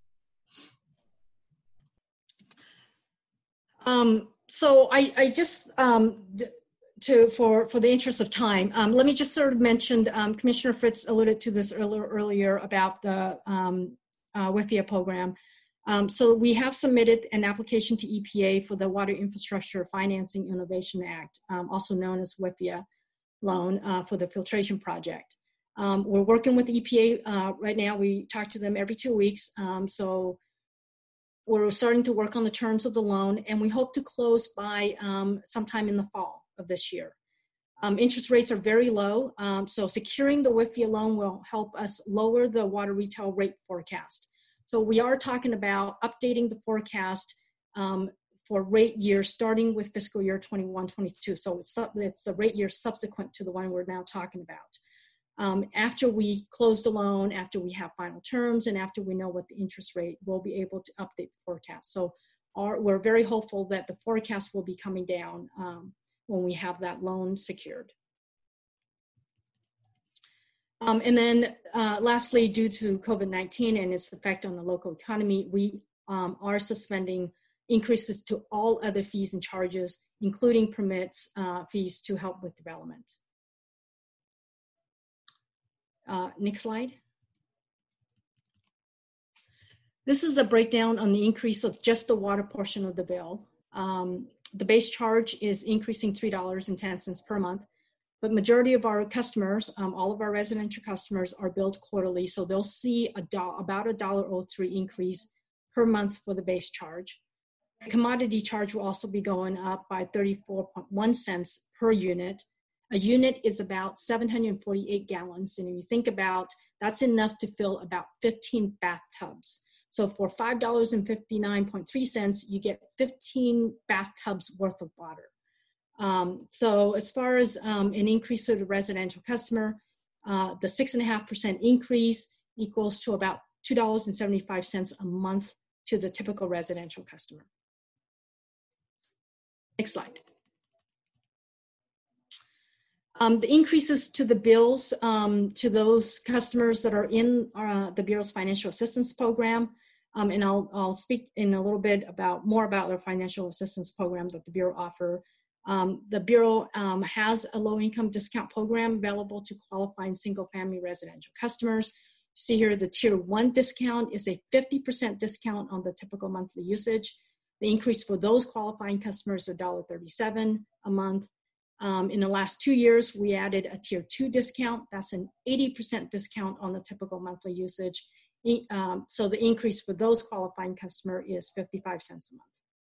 So I just, for the interest of time, let me just sort of mention, Commissioner Fritz alluded to this earlier about the WIFIA program. So we have submitted an application to EPA for the Water Infrastructure Financing Innovation Act, also known as WIFIA loan for the filtration project. We're working with EPA right now. We talk to them every 2 weeks. So we're starting to work on the terms of the loan, and we hope to close by sometime in the fall of this year. Interest rates are very low, so securing the WIFIA loan will help us lower the water retail rate forecast. So we are talking about updating the forecast for rate year starting with fiscal year 21-22. So it's the rate year subsequent to the one we're now talking about. After we close the loan, after we have final terms, and after we know what the interest rate, we'll be able to update the forecast. So we're very hopeful that the forecast will be coming down when we have that loan secured. And then lastly, due to COVID-19 and its effect on the local economy, we are suspending increases to all other fees and charges, including permits fees to help with development. Next slide. This is a breakdown on the increase of just the water portion of the bill. The base charge is increasing $3.10 per month, but majority of our customers, all of our residential customers, are billed quarterly, so they'll see about a $1.03 increase per month for the base charge. The commodity charge will also be going up by 34.1 cents per unit. A unit is about 748 gallons, and if you think about, that's enough to fill about 15 bathtubs. So for $5.59.3, you get 15 bathtubs worth of water. So as far as an increase to the residential customer, the 6.5% increase equals to about $2.75 a month to the typical residential customer. Next slide. The increases to the bills to those customers that are in the Bureau's financial assistance program, and I'll speak in a little bit more about the financial assistance program that the Bureau offer. The Bureau has a low-income discount program available to qualifying single-family residential customers. See here, the Tier 1 discount is a 50% discount on the typical monthly usage. The increase for those qualifying customers is $1.37 a month. In the last 2 years, we added a Tier 2 discount. That's an 80% discount on the typical monthly usage. So the increase for those qualifying customers is 55 cents a month.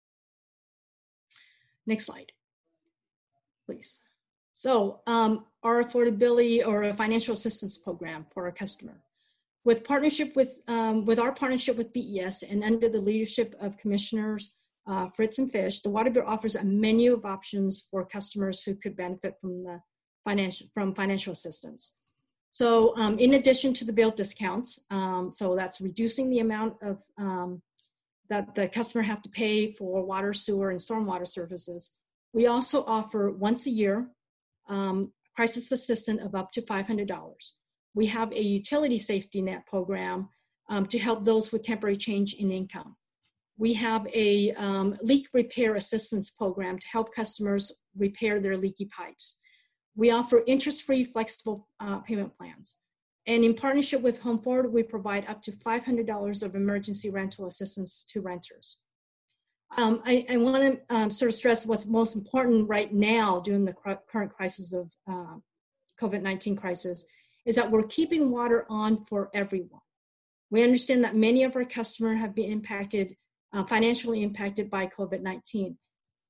Next slide, please. So our affordability or a financial assistance program for our customer. With our partnership with BES and under the leadership of Commissioners Fritz and Fish, the Water Bureau offers a menu of options for customers who could benefit from financial assistance. So in addition to the bill discounts, so that's reducing the amount of that the customer have to pay for water, sewer, and stormwater services, we also offer once a year crisis assistance of up to $500. We have a utility safety net program to help those with temporary change in income. We have a leak repair assistance program to help customers repair their leaky pipes. We offer interest-free flexible payment plans. And in partnership with Home Forward, we provide up to $500 of emergency rental assistance to renters. I want to sort of stress what's most important right now during the current crisis of COVID-19 crisis is that we're keeping water on for everyone. We understand that many of our customers have been impacted, financially impacted by COVID-19.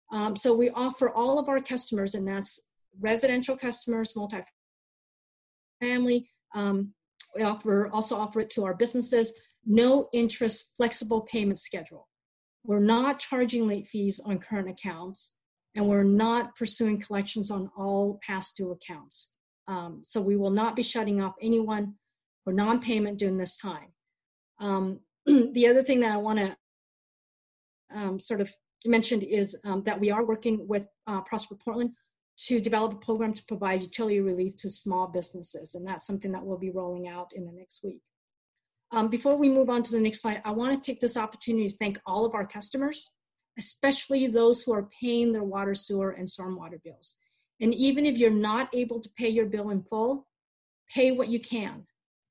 So we offer all of our customers, and that's residential customers, multifamily. We also offer it to our businesses, no interest, flexible payment schedule. We're not charging late fees on current accounts, and we're not pursuing collections on all past due accounts. So we will not be shutting off anyone for non-payment during this time. The other thing that I want to sort of mention is that we are working with Prosper Portland to develop a program to provide utility relief to small businesses, and that's something that we'll be rolling out in the next week. Before we move on to the next slide, I want to take this opportunity to thank all of our customers, especially those who are paying their water, sewer, and stormwater bills. And even if you're not able to pay your bill in full, pay what you can.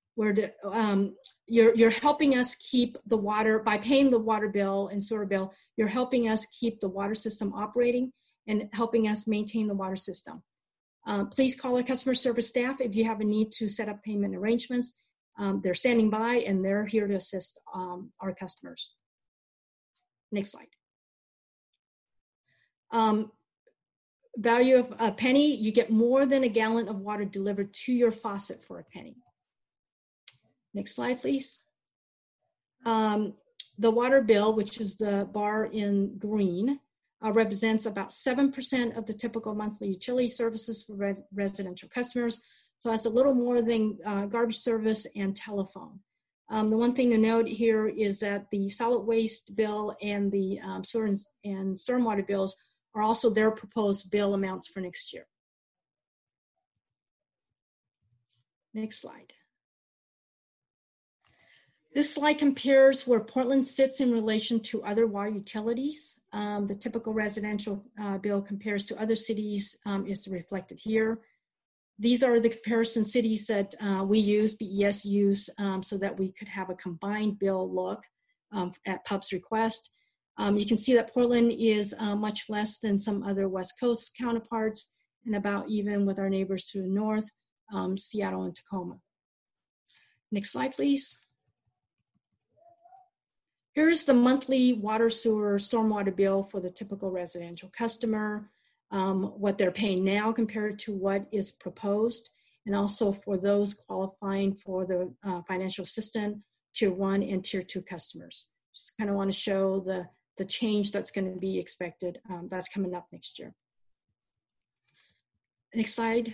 You're helping us keep the water, by paying the water bill and sewer bill, you're helping us keep the water system operating and helping us maintain the water system. Please call our customer service staff if you have a need to set up payment arrangements. They're standing by and they're here to assist our customers. Next slide. Value of a penny, you get more than a gallon of water delivered to your faucet for a penny. Next slide, please. The water bill, which is the bar in green, represents about 7% of the typical monthly utility services for residential customers. So that's a little more than garbage service and telephone. The one thing to note here is that the solid waste bill and the sewer and stormwater bills are also their proposed bill amounts for next year. Next slide. This slide compares where Portland sits in relation to other water utilities. The typical residential bill compares to other cities is reflected here. These are the comparison cities that we use, BES use, so that we could have a combined bill look at PUB's request. You can see that Portland is much less than some other West Coast counterparts and about even with our neighbors to the north, Seattle and Tacoma. Next slide, please. Here's the monthly water, sewer, stormwater bill for the typical residential customer, what they're paying now compared to what is proposed, and also for those qualifying for the financial assistance, Tier 1 and Tier 2 customers. Just kind of want to show the change that's going to be expected that's coming up next year. Next slide.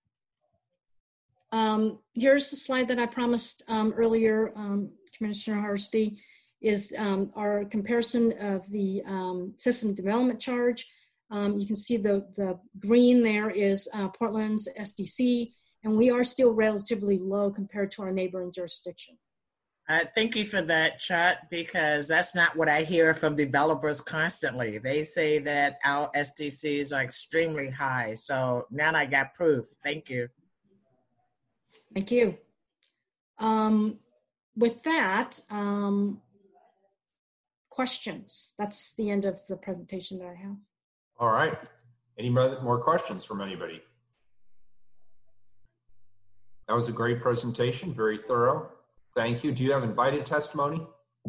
Here's the slide that I promised earlier, Commissioner Hardesty, is our comparison of the system development charge. You can see the green there is Portland's SDC, and we are still relatively low compared to our neighboring jurisdiction. Thank you for that, Chad, because that's not what I hear from developers constantly. They say that our SDCs are extremely high. So now I got proof. Thank you. Thank you. With that, questions. That's the end of the presentation that I have. All right. Any more questions from anybody? That was a great presentation, very thorough. Thank you. Do you have invited testimony?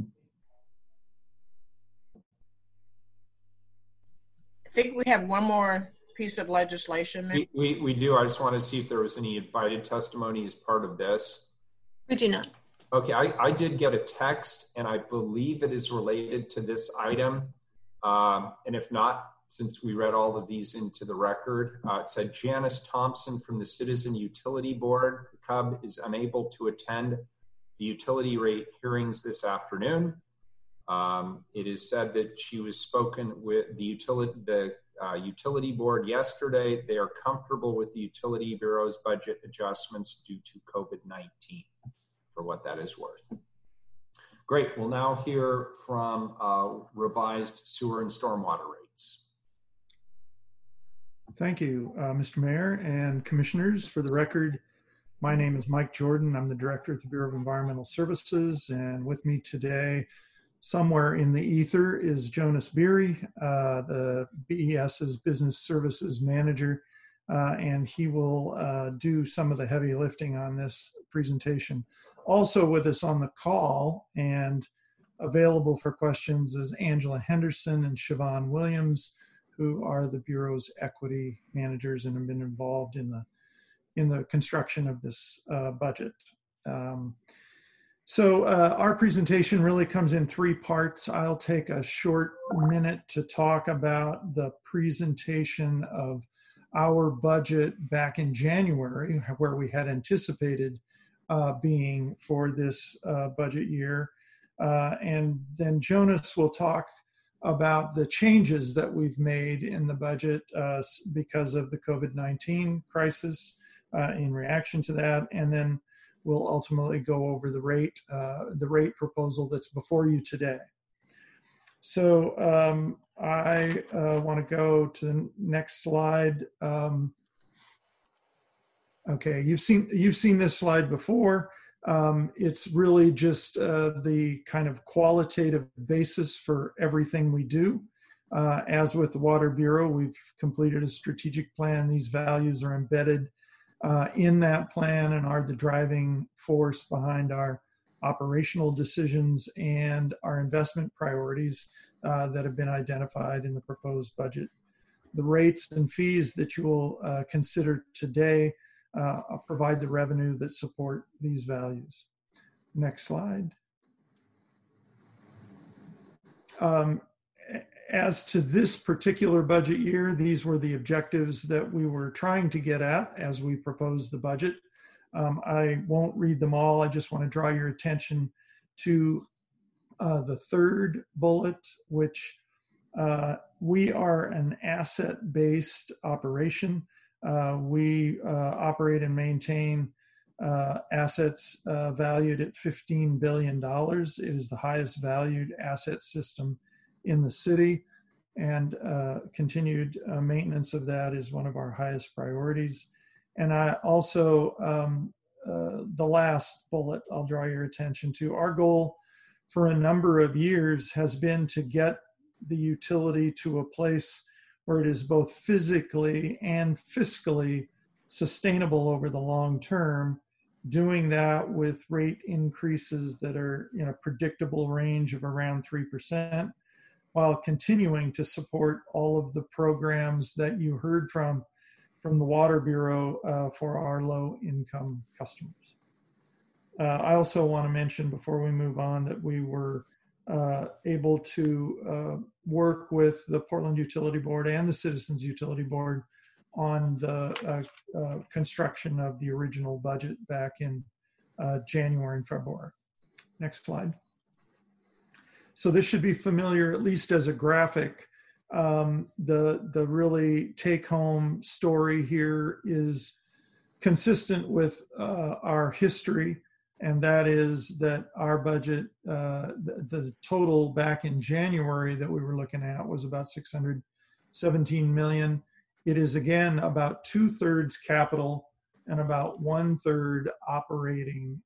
I think we have one more piece of legislation. We do. I just want to see if there was any invited testimony as part of this. We do not. Okay, I did get a text, and I believe it is related to this item. And if not, since we read all of these into the record, it said Janice Thompson from the Citizen Utility Board, CUB, is unable to attend the utility rate hearings this afternoon. It is said that she was spoken with the utility board yesterday. They are comfortable with the Utility Bureau's budget adjustments due to COVID-19, for what that is worth. Great. We'll now hear from revised sewer and stormwater rates. Thank you, Mr. Mayor and Commissioners. For the record, my name is Mike Jordan. I'm the Director at the Bureau of Environmental Services, and with me today, somewhere in the ether, is Jonas Beery, the BES's Business Services Manager, and he will do some of the heavy lifting on this presentation. Also with us on the call and available for questions is Angela Henderson and Siobhan Williams, who are the Bureau's equity managers and have been involved in the construction of this budget. So our presentation really comes in three parts. I'll take a short minute to talk about the presentation of our budget back in January, where we had anticipated being for this budget year. And then Jonas will talk about the changes that we've made in the budget because of the COVID-19 crisis in reaction to that. And then we'll ultimately go over the rate proposal that's before you today. So I want to go to the next slide. Okay, you've seen this slide before. It's really just the kind of qualitative basis for everything we do. As with the Water Bureau, we've completed a strategic plan. These values are embedded in that plan and are the driving force behind our operational decisions and our investment priorities that have been identified in the proposed budget. The rates and fees that you will consider today provide the revenue that support these values. Next slide. As to this particular budget year, these were the objectives that we were trying to get at as we proposed the budget. I won't read them all. I just want to draw your attention to the third bullet, which we are an asset-based operation. We operate and maintain assets valued at $15 billion. It is the highest valued asset system in the city, and continued maintenance of that is one of our highest priorities. And I also, the last bullet I'll draw your attention to, our goal for a number of years has been to get the utility to a place where it is both physically and fiscally sustainable over the long term, doing that with rate increases that are in a predictable range of around 3%, while continuing to support all of the programs that you heard from the Water Bureau for our low-income customers. I also want to mention before we move on that we were able to work with the Portland Utility Board and the Citizens Utility Board on the construction of the original budget back in January and February. Next slide. So this should be familiar, at least as a graphic. The really take-home story here is consistent with our history, and that is that our budget, the total back in January that we were looking at was about $617 million. It is again about 2/3 capital and about 1/3 operating,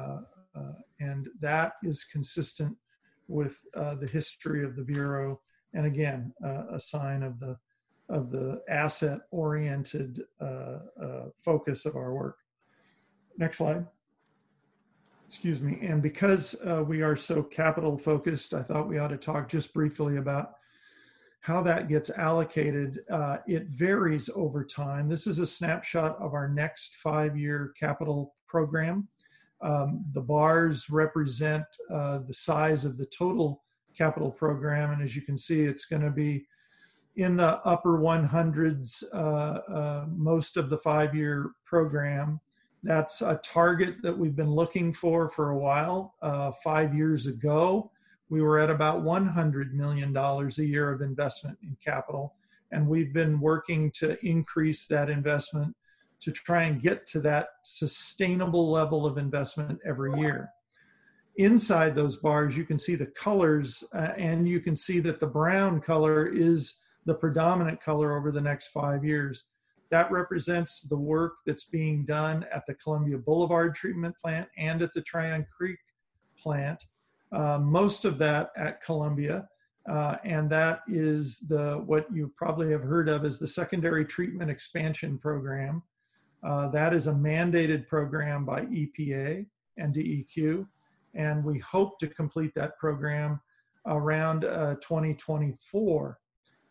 and that is consistent with the history of the Bureau, and again, a sign of the asset-oriented focus of our work. Next slide. Excuse me. And because we are so capital focused, I thought we ought to talk just briefly about how that gets allocated. It varies over time. This is a snapshot of our next 5-year capital program. The bars represent the size of the total capital program, and as you can see, it's going to be in the upper 100s most of the 5-year program. That's a target that we've been looking for a while. 5 years ago, we were at about $100 million a year of investment in capital, and we've been working to increase that investment to try and get to that sustainable level of investment every year. Inside those bars, you can see the colors, and you can see that the brown color is the predominant color over the next 5 years. That represents the work that's being done at the Columbia Boulevard treatment plant and at the Tryon Creek plant. Most of that at Columbia, and that is what you probably have heard of as the Secondary Treatment Expansion Program. That is a mandated program by EPA and DEQ, and we hope to complete that program around 2024.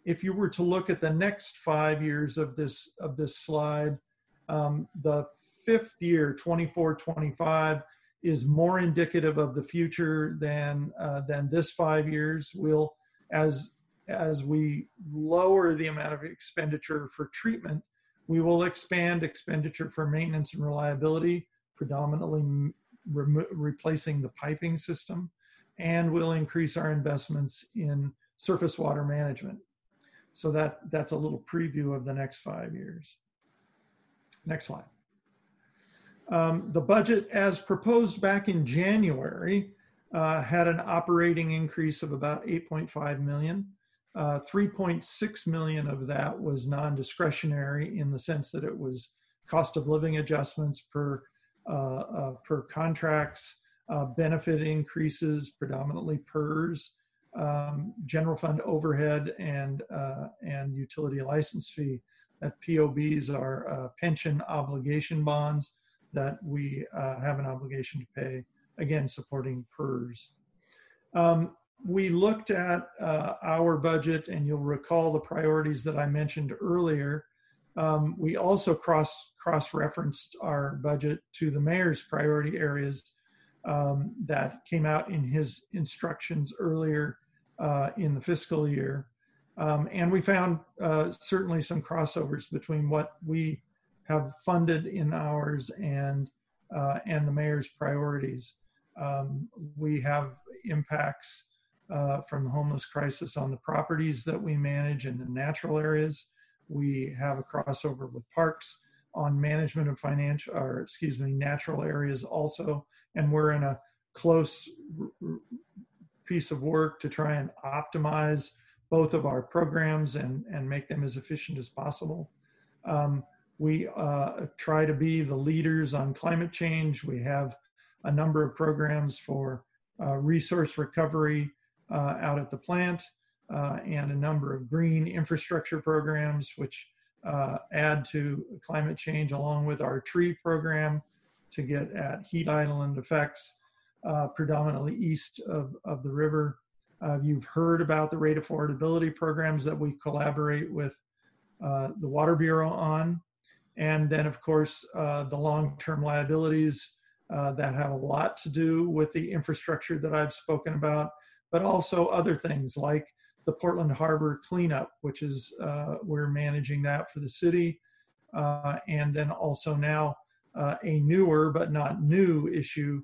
if you were to look at the next 5 years of this slide, the fifth year, 24-25, is more indicative of the future than this 5 years. We'll, as we lower the amount of expenditure for treatment, we will expand expenditure for maintenance and reliability, predominantly replacing the piping system, and we'll increase our investments in surface water management. So that's a little preview of the next 5 years. Next slide. The budget, as proposed back in January, had an operating increase of about 8.5 million. 3.6 million of that was non-discretionary in the sense that it was cost of living adjustments per contracts, benefit increases, predominantly PERS, general fund overhead, and utility license fee. That POBs are pension obligation bonds that we have an obligation to pay, again, supporting PERS. We looked at our budget, and you'll recall the priorities that I mentioned earlier. We also cross-referenced our budget to the mayor's priority areas that came out in his instructions earlier in the fiscal year. And we found certainly some crossovers between what we have funded in ours and the mayor's priorities. We have impacts from the homeless crisis on the properties that we manage in the natural areas. We have a crossover with parks on management of natural areas also. And we're in a close piece of work to try and optimize both of our programs and make them as efficient as possible. We try to be the leaders on climate change. We have a number of programs for resource recovery out at the plant and a number of green infrastructure programs which add to climate change, along with our tree program to get at heat island effects, predominantly east of the river. You've heard about the rate affordability programs that we collaborate with the Water Bureau on. And then, of course, the long-term liabilities that have a lot to do with the infrastructure that I've spoken about, but also other things like the Portland Harbor cleanup, which is, we're managing that for the city. And then also now a newer but not new issue,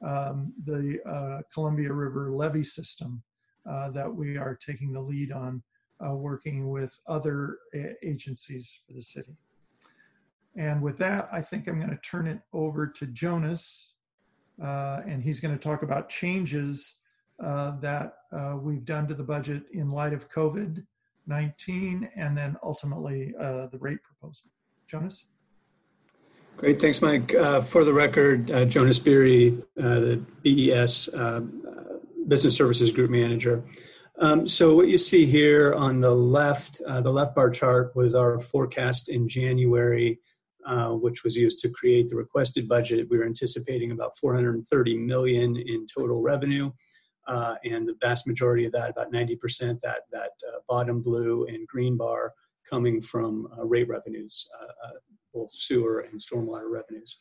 the Columbia River levee system that we are taking the lead on, working with other agencies for the city. And with that, I think I'm going to turn it over to Jonas, and he's going to talk about changes that we've done to the budget in light of COVID-19, and then ultimately the rate proposal. Jonas? Great, thanks, Mike. For the record, Jonas Beery, the BES Business Services Group Manager. So what you see here on the left bar chart was our forecast in January, which was used to create the requested budget. We were anticipating about 430 million in total revenue, and the vast majority of that, about 90%, that bottom blue and green bar, coming from rate revenues, both sewer and stormwater revenues,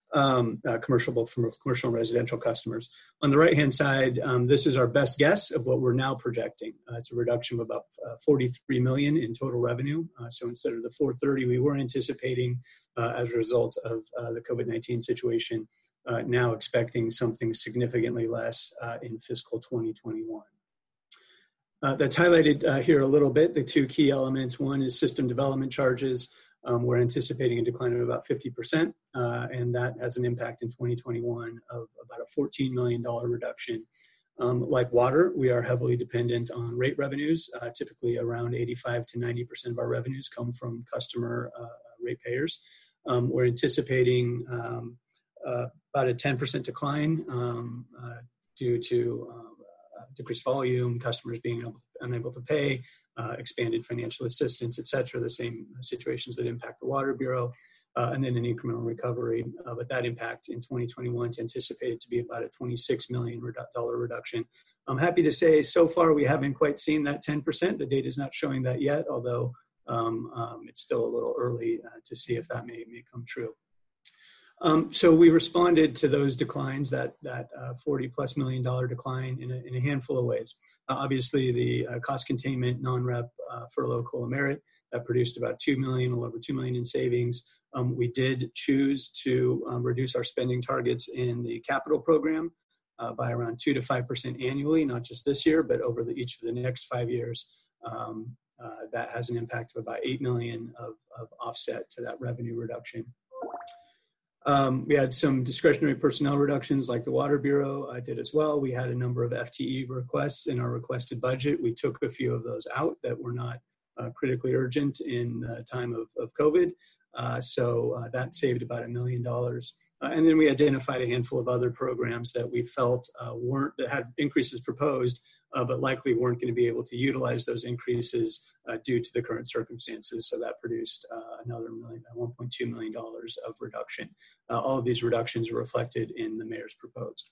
both from commercial and residential customers. On the right-hand side, this is our best guess of what we're now projecting. It's a reduction of about 43 million in total revenue. So instead of the 430 we were anticipating as a result of the COVID-19 situation, now expecting something significantly less in fiscal 2021. That's highlighted here a little bit, the two key elements. One is system development charges. We're anticipating a decline of about 50%, and that has an impact in 2021 of about a $14 million reduction. Like water, we are heavily dependent on rate revenues. Typically around 85 to 90% of our revenues come from customer ratepayers. We're anticipating about a 10% decline due to decreased volume, customers being unable to pay, expanded financial assistance, et cetera, the same situations that impact the Water Bureau, and then an incremental recovery. But that impact in 2021 is anticipated to be about a $26 million reduction, I'm happy to say so far we haven't quite seen that 10%. The data is not showing that yet, although it's still a little early to see if that may come true. So we responded to those declines, that $40+ million decline in a handful of ways. Obviously, the cost containment, non-rep furlough COLA merit, that produced about $2 million, a little over $2 million in savings. We did choose to reduce our spending targets in the capital program by around 2 to 5% annually, not just this year, but over each of the next 5 years. That has an impact of about $8 million of offset to that revenue reduction. We had some discretionary personnel reductions like the Water Bureau did as well. We had a number of FTE requests in our requested budget. We took a few of those out that were not critically urgent in time of COVID. So that saved about $1 million. And then we identified a handful of other programs that we felt that had increases proposed, but likely weren't going to be able to utilize those increases due to the current circumstances. So that produced another $1.2 million of reduction. All of these reductions are reflected in the mayor's proposed.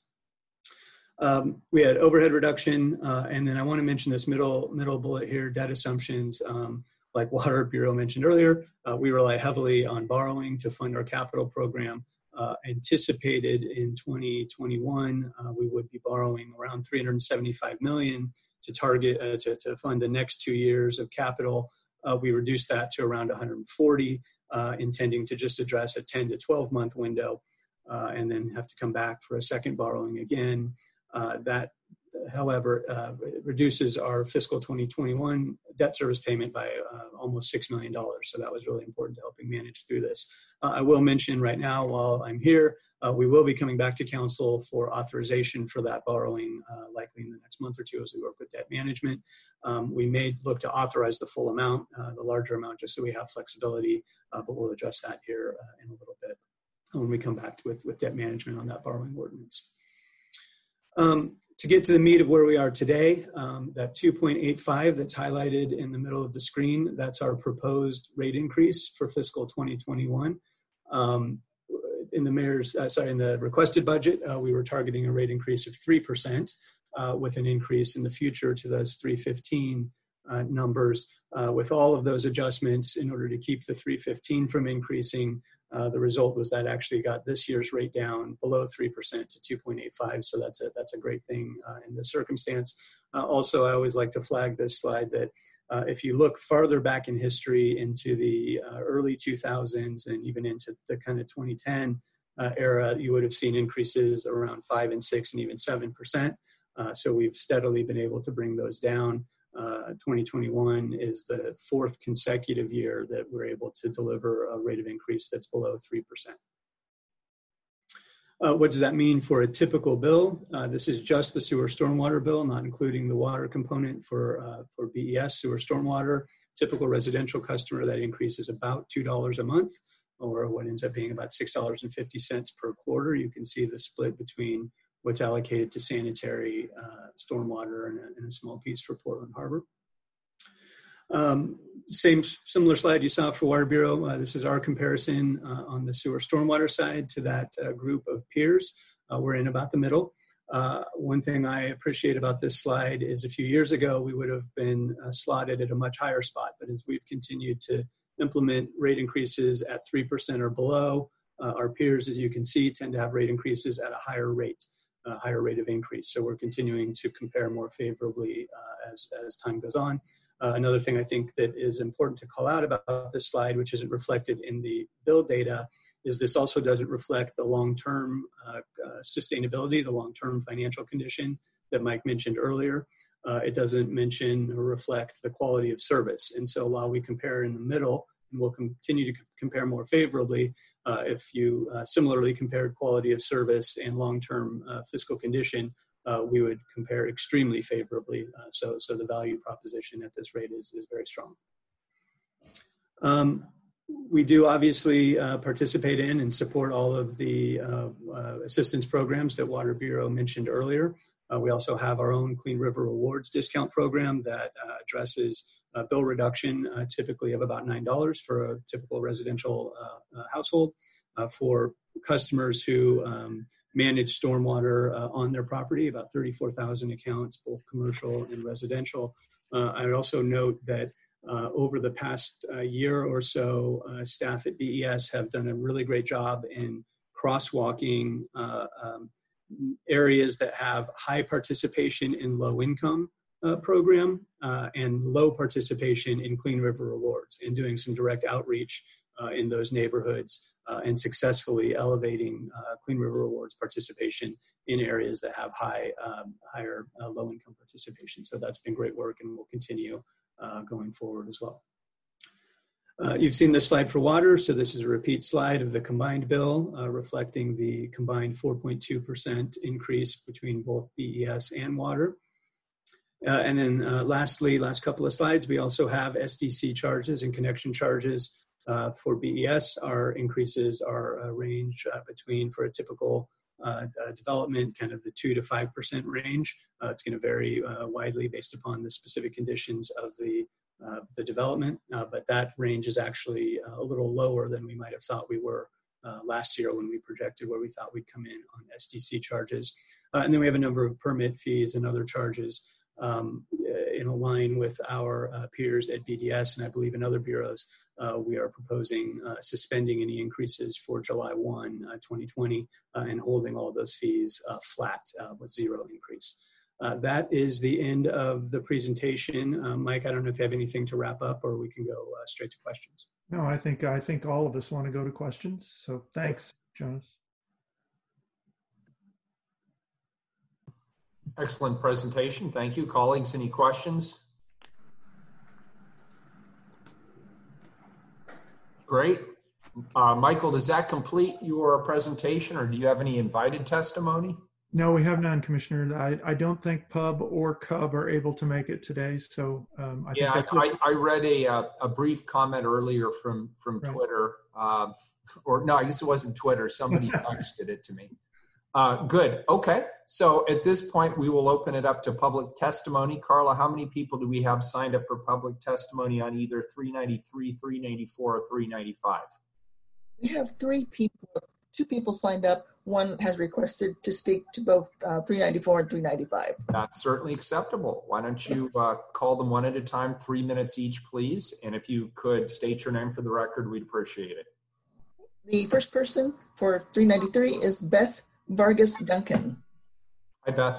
We had overhead reduction, and then I want to mention this middle bullet here, debt assumptions. Like Water Bureau mentioned earlier, we rely heavily on borrowing to fund our capital program. Anticipated in 2021, we would be borrowing around $375 million to target to fund the next 2 years of capital. We reduced that to around 140, intending to just address a 10 to 12 month window, and then have to come back for a second borrowing again. That, however, reduces our fiscal 2021 debt service payment by almost $6 million. So that was really important to helping manage through this. I will mention right now, while I'm here, we will be coming back to council for authorization for that borrowing, likely in the next month or two as we work with debt management. We may look to authorize the full amount, the larger amount, just so we have flexibility, but we'll address that here in a little bit when we come back with debt management on that borrowing ordinance. To get to the meat of where we are today, that 2.85 that's highlighted in the middle of the screen, that's our proposed rate increase for fiscal 2021. In the requested budget, we were targeting a rate increase of 3%, with an increase in the future to those 315 numbers. With all of those adjustments, in order to keep the 315 from increasing, the result was that actually got this year's rate down below 3% to 2.85. So that's a great thing in this circumstance. Also, I always like to flag this slide that if you look farther back in history into the early 2000s and even into the kind of 2010 era, you would have seen increases around 5 and 6 and even 7%. So we've steadily been able to bring those down. 2021 is the 4th consecutive year that we're able to deliver a rate of increase that's below 3%. What does that mean for a typical bill? This is just the sewer stormwater bill, not including the water component for BES, sewer stormwater. Typical residential customer, that increase is about $2 a month, or what ends up being about $6.50 per quarter. You can see the split between what's allocated to sanitary, stormwater, and a small piece for Portland Harbor. Similar slide you saw for Water Bureau. This is our comparison on the sewer stormwater side to that group of peers. We're in about the middle. One thing I appreciate about this slide is a few years ago, we would have been slotted at a much higher spot. But as we've continued to implement rate increases at 3% or below, our peers, as you can see, tend to have rate increases at a higher rate of increase. So we're continuing to compare more favorably as time goes on. Another thing I think that is important to call out about this slide, which isn't reflected in the bill data, is this also doesn't reflect the long-term sustainability, the long-term financial condition that Mike mentioned earlier. It doesn't mention or reflect the quality of service. And so while we compare in the middle, and we'll continue to compare more favorably, if you similarly compared quality of service and long-term fiscal condition, we would compare extremely favorably. So the value proposition at this rate is very strong. We do obviously participate in and support all of the assistance programs that Water Bureau mentioned earlier. We also have our own Clean River Rewards discount program that addresses bill reduction, typically of about $9 for a typical residential household. For customers who manage stormwater on their property, about 34,000 accounts, both commercial and residential. I would also note that over the past year or so, staff at BES have done a really great job in crosswalking areas that have high participation in low income program and low participation in Clean River Rewards, and doing some direct outreach in those neighborhoods and successfully elevating Clean River Rewards participation in areas that have higher low income participation. So that's been great work and will continue going forward as well. You've seen this slide for water, so this is a repeat slide of the combined bill reflecting the combined 4.2% increase between both BES and water. And then lastly, last couple of slides, we also have SDC charges and connection charges for BES. Our increases are range between, for a typical development, kind of the 2 to 5% range. It's going to vary widely based upon the specific conditions of the development, but that range is actually a little lower than we might have thought we were last year when we projected where we thought we'd come in on SDC charges. And then we have a number of permit fees and other charges in line with our peers at BDS, and I believe in other bureaus. We are proposing suspending any increases for July 1, 2020, and holding all of those fees flat with zero increase. That is the end of the presentation. Mike, I don't know if you have anything to wrap up, or we can go straight to questions. No, I think all of us want to go to questions. So thanks, Jonas. Excellent presentation. Thank you. Colleagues, any questions? Great. Michael, does that complete your presentation, or do you have any invited testimony? No, we have none, Commissioner. I don't think Pub or Cub are able to make it today. So I read a brief comment earlier from Twitter, or no, I guess it wasn't Twitter. Somebody texted it to me. Good. Okay. So at this point, we will open it up to public testimony. Carla, how many people do we have signed up for public testimony on either 393, 394, or 395? We have 3 people. 2 people signed up. One has requested to speak to both 394 and 395. That's certainly acceptable. Why don't you call them one at a time, 3 minutes each, please. And if you could state your name for the record, we'd appreciate it. The first person for 393 is Beth Vargas Duncan. Hi, Beth.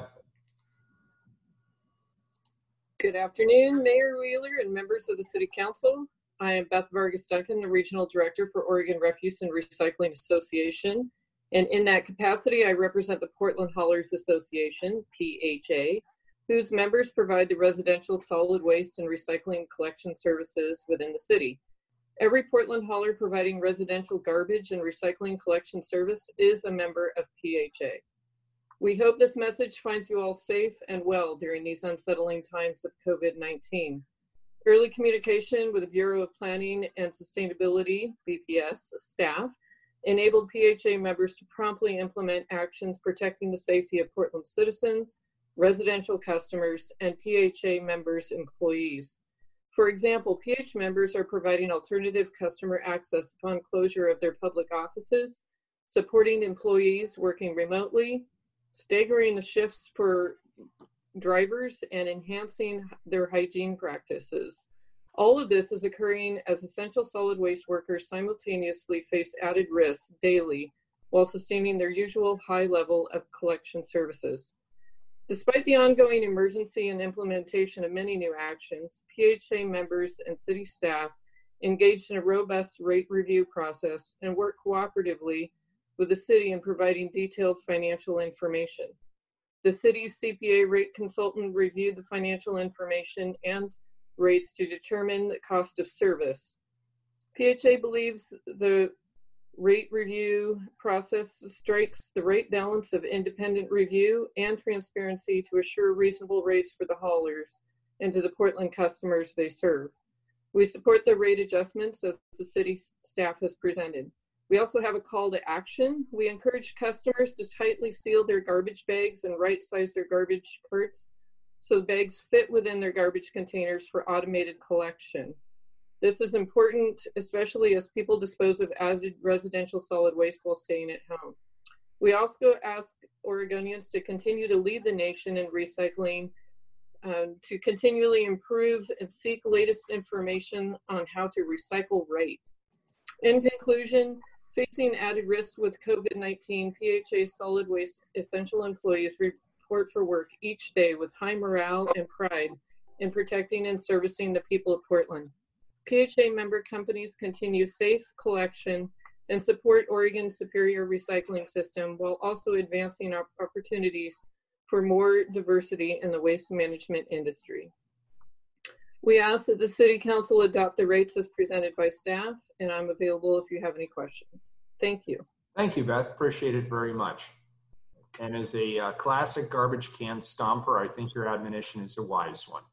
Good afternoon, Mayor Wheeler and members of the City Council. I am Beth Vargas Duncan, the Regional Director for Oregon Refuse and Recycling Association. And in that capacity, I represent the Portland Haulers Association, PHA, whose members provide the residential solid waste and recycling collection services within the city. Every Portland hauler providing residential garbage and recycling collection service is a member of PHA. We hope this message finds you all safe and well during these unsettling times of COVID-19. Early communication with the Bureau of Planning and Sustainability, BPS, staff enabled PHA members to promptly implement actions protecting the safety of Portland citizens, residential customers, and PHA members' employees. For example, PH members are providing alternative customer access upon closure of their public offices, supporting employees working remotely, staggering the shifts for drivers, and enhancing their hygiene practices. All of this is occurring as essential solid waste workers simultaneously face added risks daily while sustaining their usual high level of collection services. Despite the ongoing emergency and implementation of many new actions, PHA members and city staff engaged in a robust rate review process and work cooperatively with the city in providing detailed financial information. The city's CPA rate consultant reviewed the financial information and rates to determine the cost of service. PHA believes the rate review process strikes the right balance of independent review and transparency to assure reasonable rates for the haulers and to the Portland customers they serve. We support the rate adjustments as the city staff has presented. We also have a call to action. We encourage customers to tightly seal their garbage bags and right-size their garbage carts so the bags fit within their garbage containers for automated collection. This is important, especially as people dispose of added residential solid waste while staying at home. We also ask Oregonians to continue to lead the nation in recycling, to continually improve and seek latest information on how to recycle right. In conclusion, facing added risks with COVID-19, PHA solid waste essential employees report for work each day with high morale and pride in protecting and servicing the people of Portland. PHA member companies continue safe collection and support Oregon's superior recycling system while also advancing our opportunities for more diversity in the waste management industry. We ask that the City Council adopt the rates as presented by staff, and I'm available if you have any questions. Thank you. Thank you, Beth. Appreciate it very much. And as a classic garbage can stomper, I think your admonition is a wise one.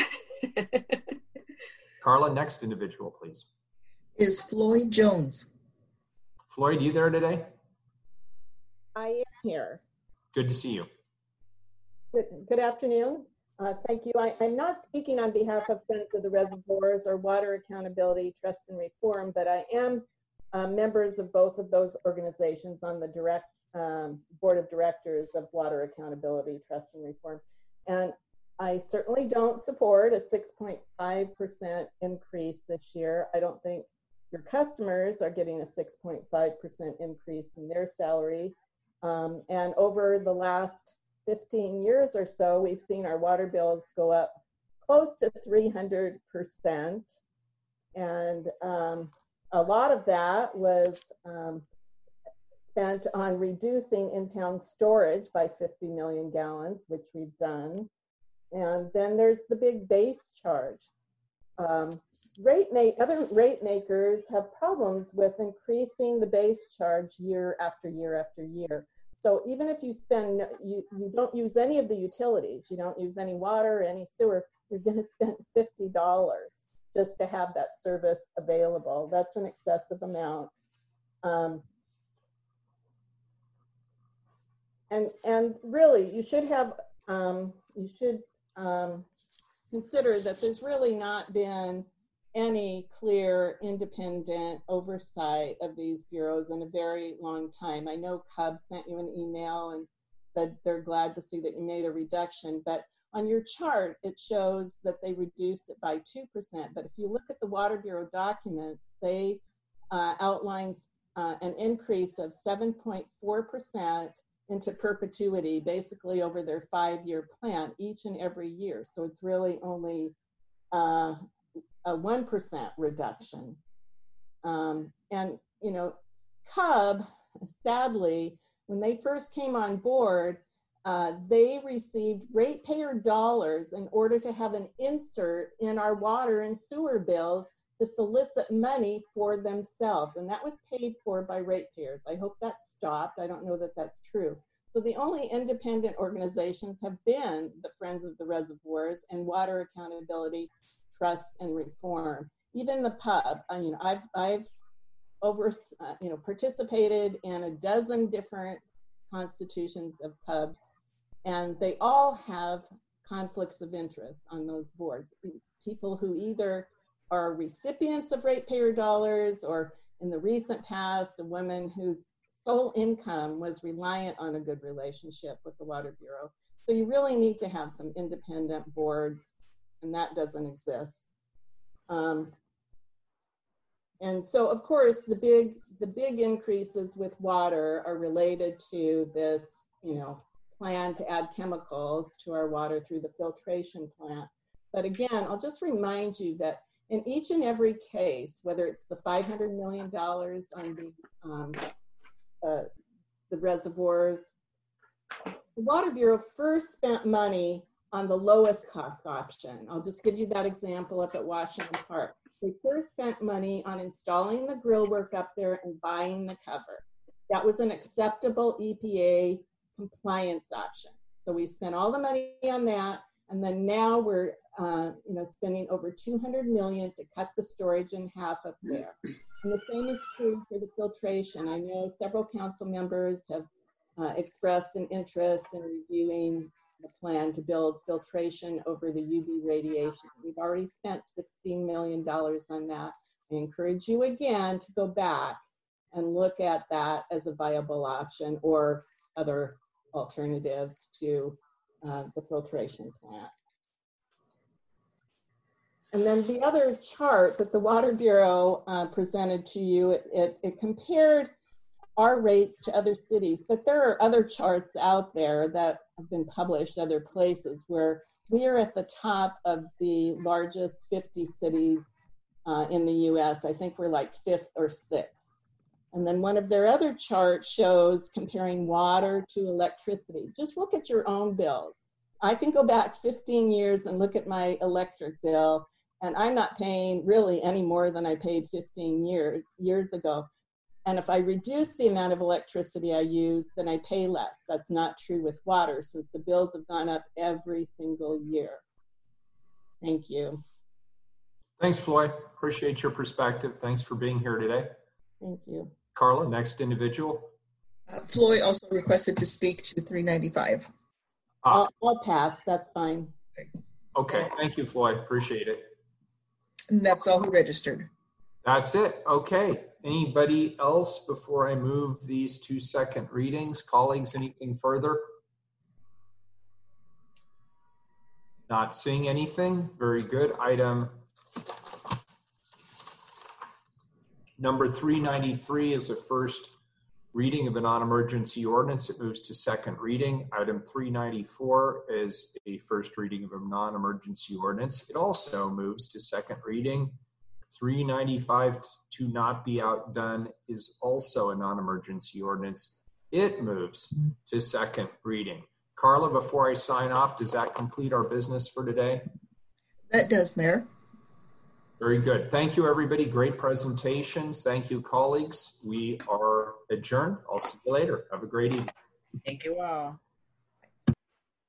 Carla, next individual, please. Is Floyd Jones. Floyd, you there today? I am here. Good to see you. Good afternoon. Thank you. I'm not speaking on behalf of Friends of the Reservoirs or Water Accountability Trust and Reform, but I am members of both of those organizations on the board of directors of Water Accountability Trust and Reform. And I certainly don't support a 6.5% increase this year. I don't think your customers are getting a 6.5% increase in their salary. And over the last 15 years or so, we've seen our water bills go up close to 300%. And a lot of that was spent on reducing in-town storage by 50 million gallons, which we've done. And then there's the big base charge. Other rate makers have problems with increasing the base charge year after year after year. So even if you you don't use any of the utilities, you don't use any water or any sewer, you're going to spend $50 just to have that service available. That's an excessive amount. And really, you should have, consider that there's really not been any clear independent oversight of these bureaus in a very long time. I know CUB sent you an email and that they're glad to see that you made a reduction, but on your chart, it shows that they reduced it by 2%. But if you look at the Water Bureau documents, they outlines an increase of 7.4% into perpetuity, basically over their 5-year plan each and every year. So it's really only a 1% reduction. And, you know, CUB, sadly, when they first came on board, they received ratepayer dollars in order to have an insert in our water and sewer bills to solicit money for themselves. And that was paid for by ratepayers. I hope that stopped. I don't know that that's true. So the only independent organizations have been the Friends of the Reservoirs and Water Accountability Trust and Reform. Even the pub, I've participated in a dozen different constitutions of pubs, and they all have conflicts of interest on those boards. People who either are recipients of ratepayer dollars, or in the recent past, a woman whose sole income was reliant on a good relationship with the Water Bureau. So you really need to have some independent boards, and that doesn't exist. And so, of course, the big increases with water are related to this, plan to add chemicals to our water through the filtration plant. But again, I'll just remind you that in each and every case, whether it's the $500 million on the reservoirs, the Water Bureau first spent money on the lowest cost option. I'll just give you that example up at Washington Park. They first spent money on installing the grill work up there and buying the cover. That was an acceptable EPA compliance option. So we spent all the money on that, and then now we're spending over $200 million to cut the storage in half up there. And the same is true for the filtration. I know several council members have expressed an interest in reviewing the plan to build filtration over the UV radiation. We've already spent $16 million on that. I encourage you again to go back and look at that as a viable option or other alternatives to the filtration plant. And then the other chart that the Water Bureau presented to you, it compared our rates to other cities, but there are other charts out there that have been published other places where we are at the top of the largest 50 cities in the US. I think we're like 5th or 6th. And then one of their other charts shows comparing water to electricity. Just look at your own bills. I can go back 15 years and look at my electric bill, and I'm not paying really any more than I paid 15 years ago. And if I reduce the amount of electricity I use, then I pay less. That's not true with water, since the bills have gone up every single year. Thank you. Thanks, Floyd. Appreciate your perspective. Thanks for being here today. Thank you. Carla, next individual. Floyd also requested to speak to 395. I'll pass. That's fine. Okay. Thank you, Floyd. Appreciate it. And that's all who registered. That's it. Okay. Anybody else before I move these to second readings? Colleagues, anything further? Not seeing anything. Very good. Item number 393 is a first reading of a non-emergency ordinance. It moves to second reading. Item 394 is a first reading of a non-emergency ordinance. It also moves to second reading. 395, to not be outdone, is also a non-emergency ordinance. It moves to second reading. Carla, before I sign off, does that complete our business for today? That does, Mayor. Very good. Thank you, everybody. Great presentations. Thank you, colleagues. We are adjourned. I'll see you later. Have a great evening. Thank you all.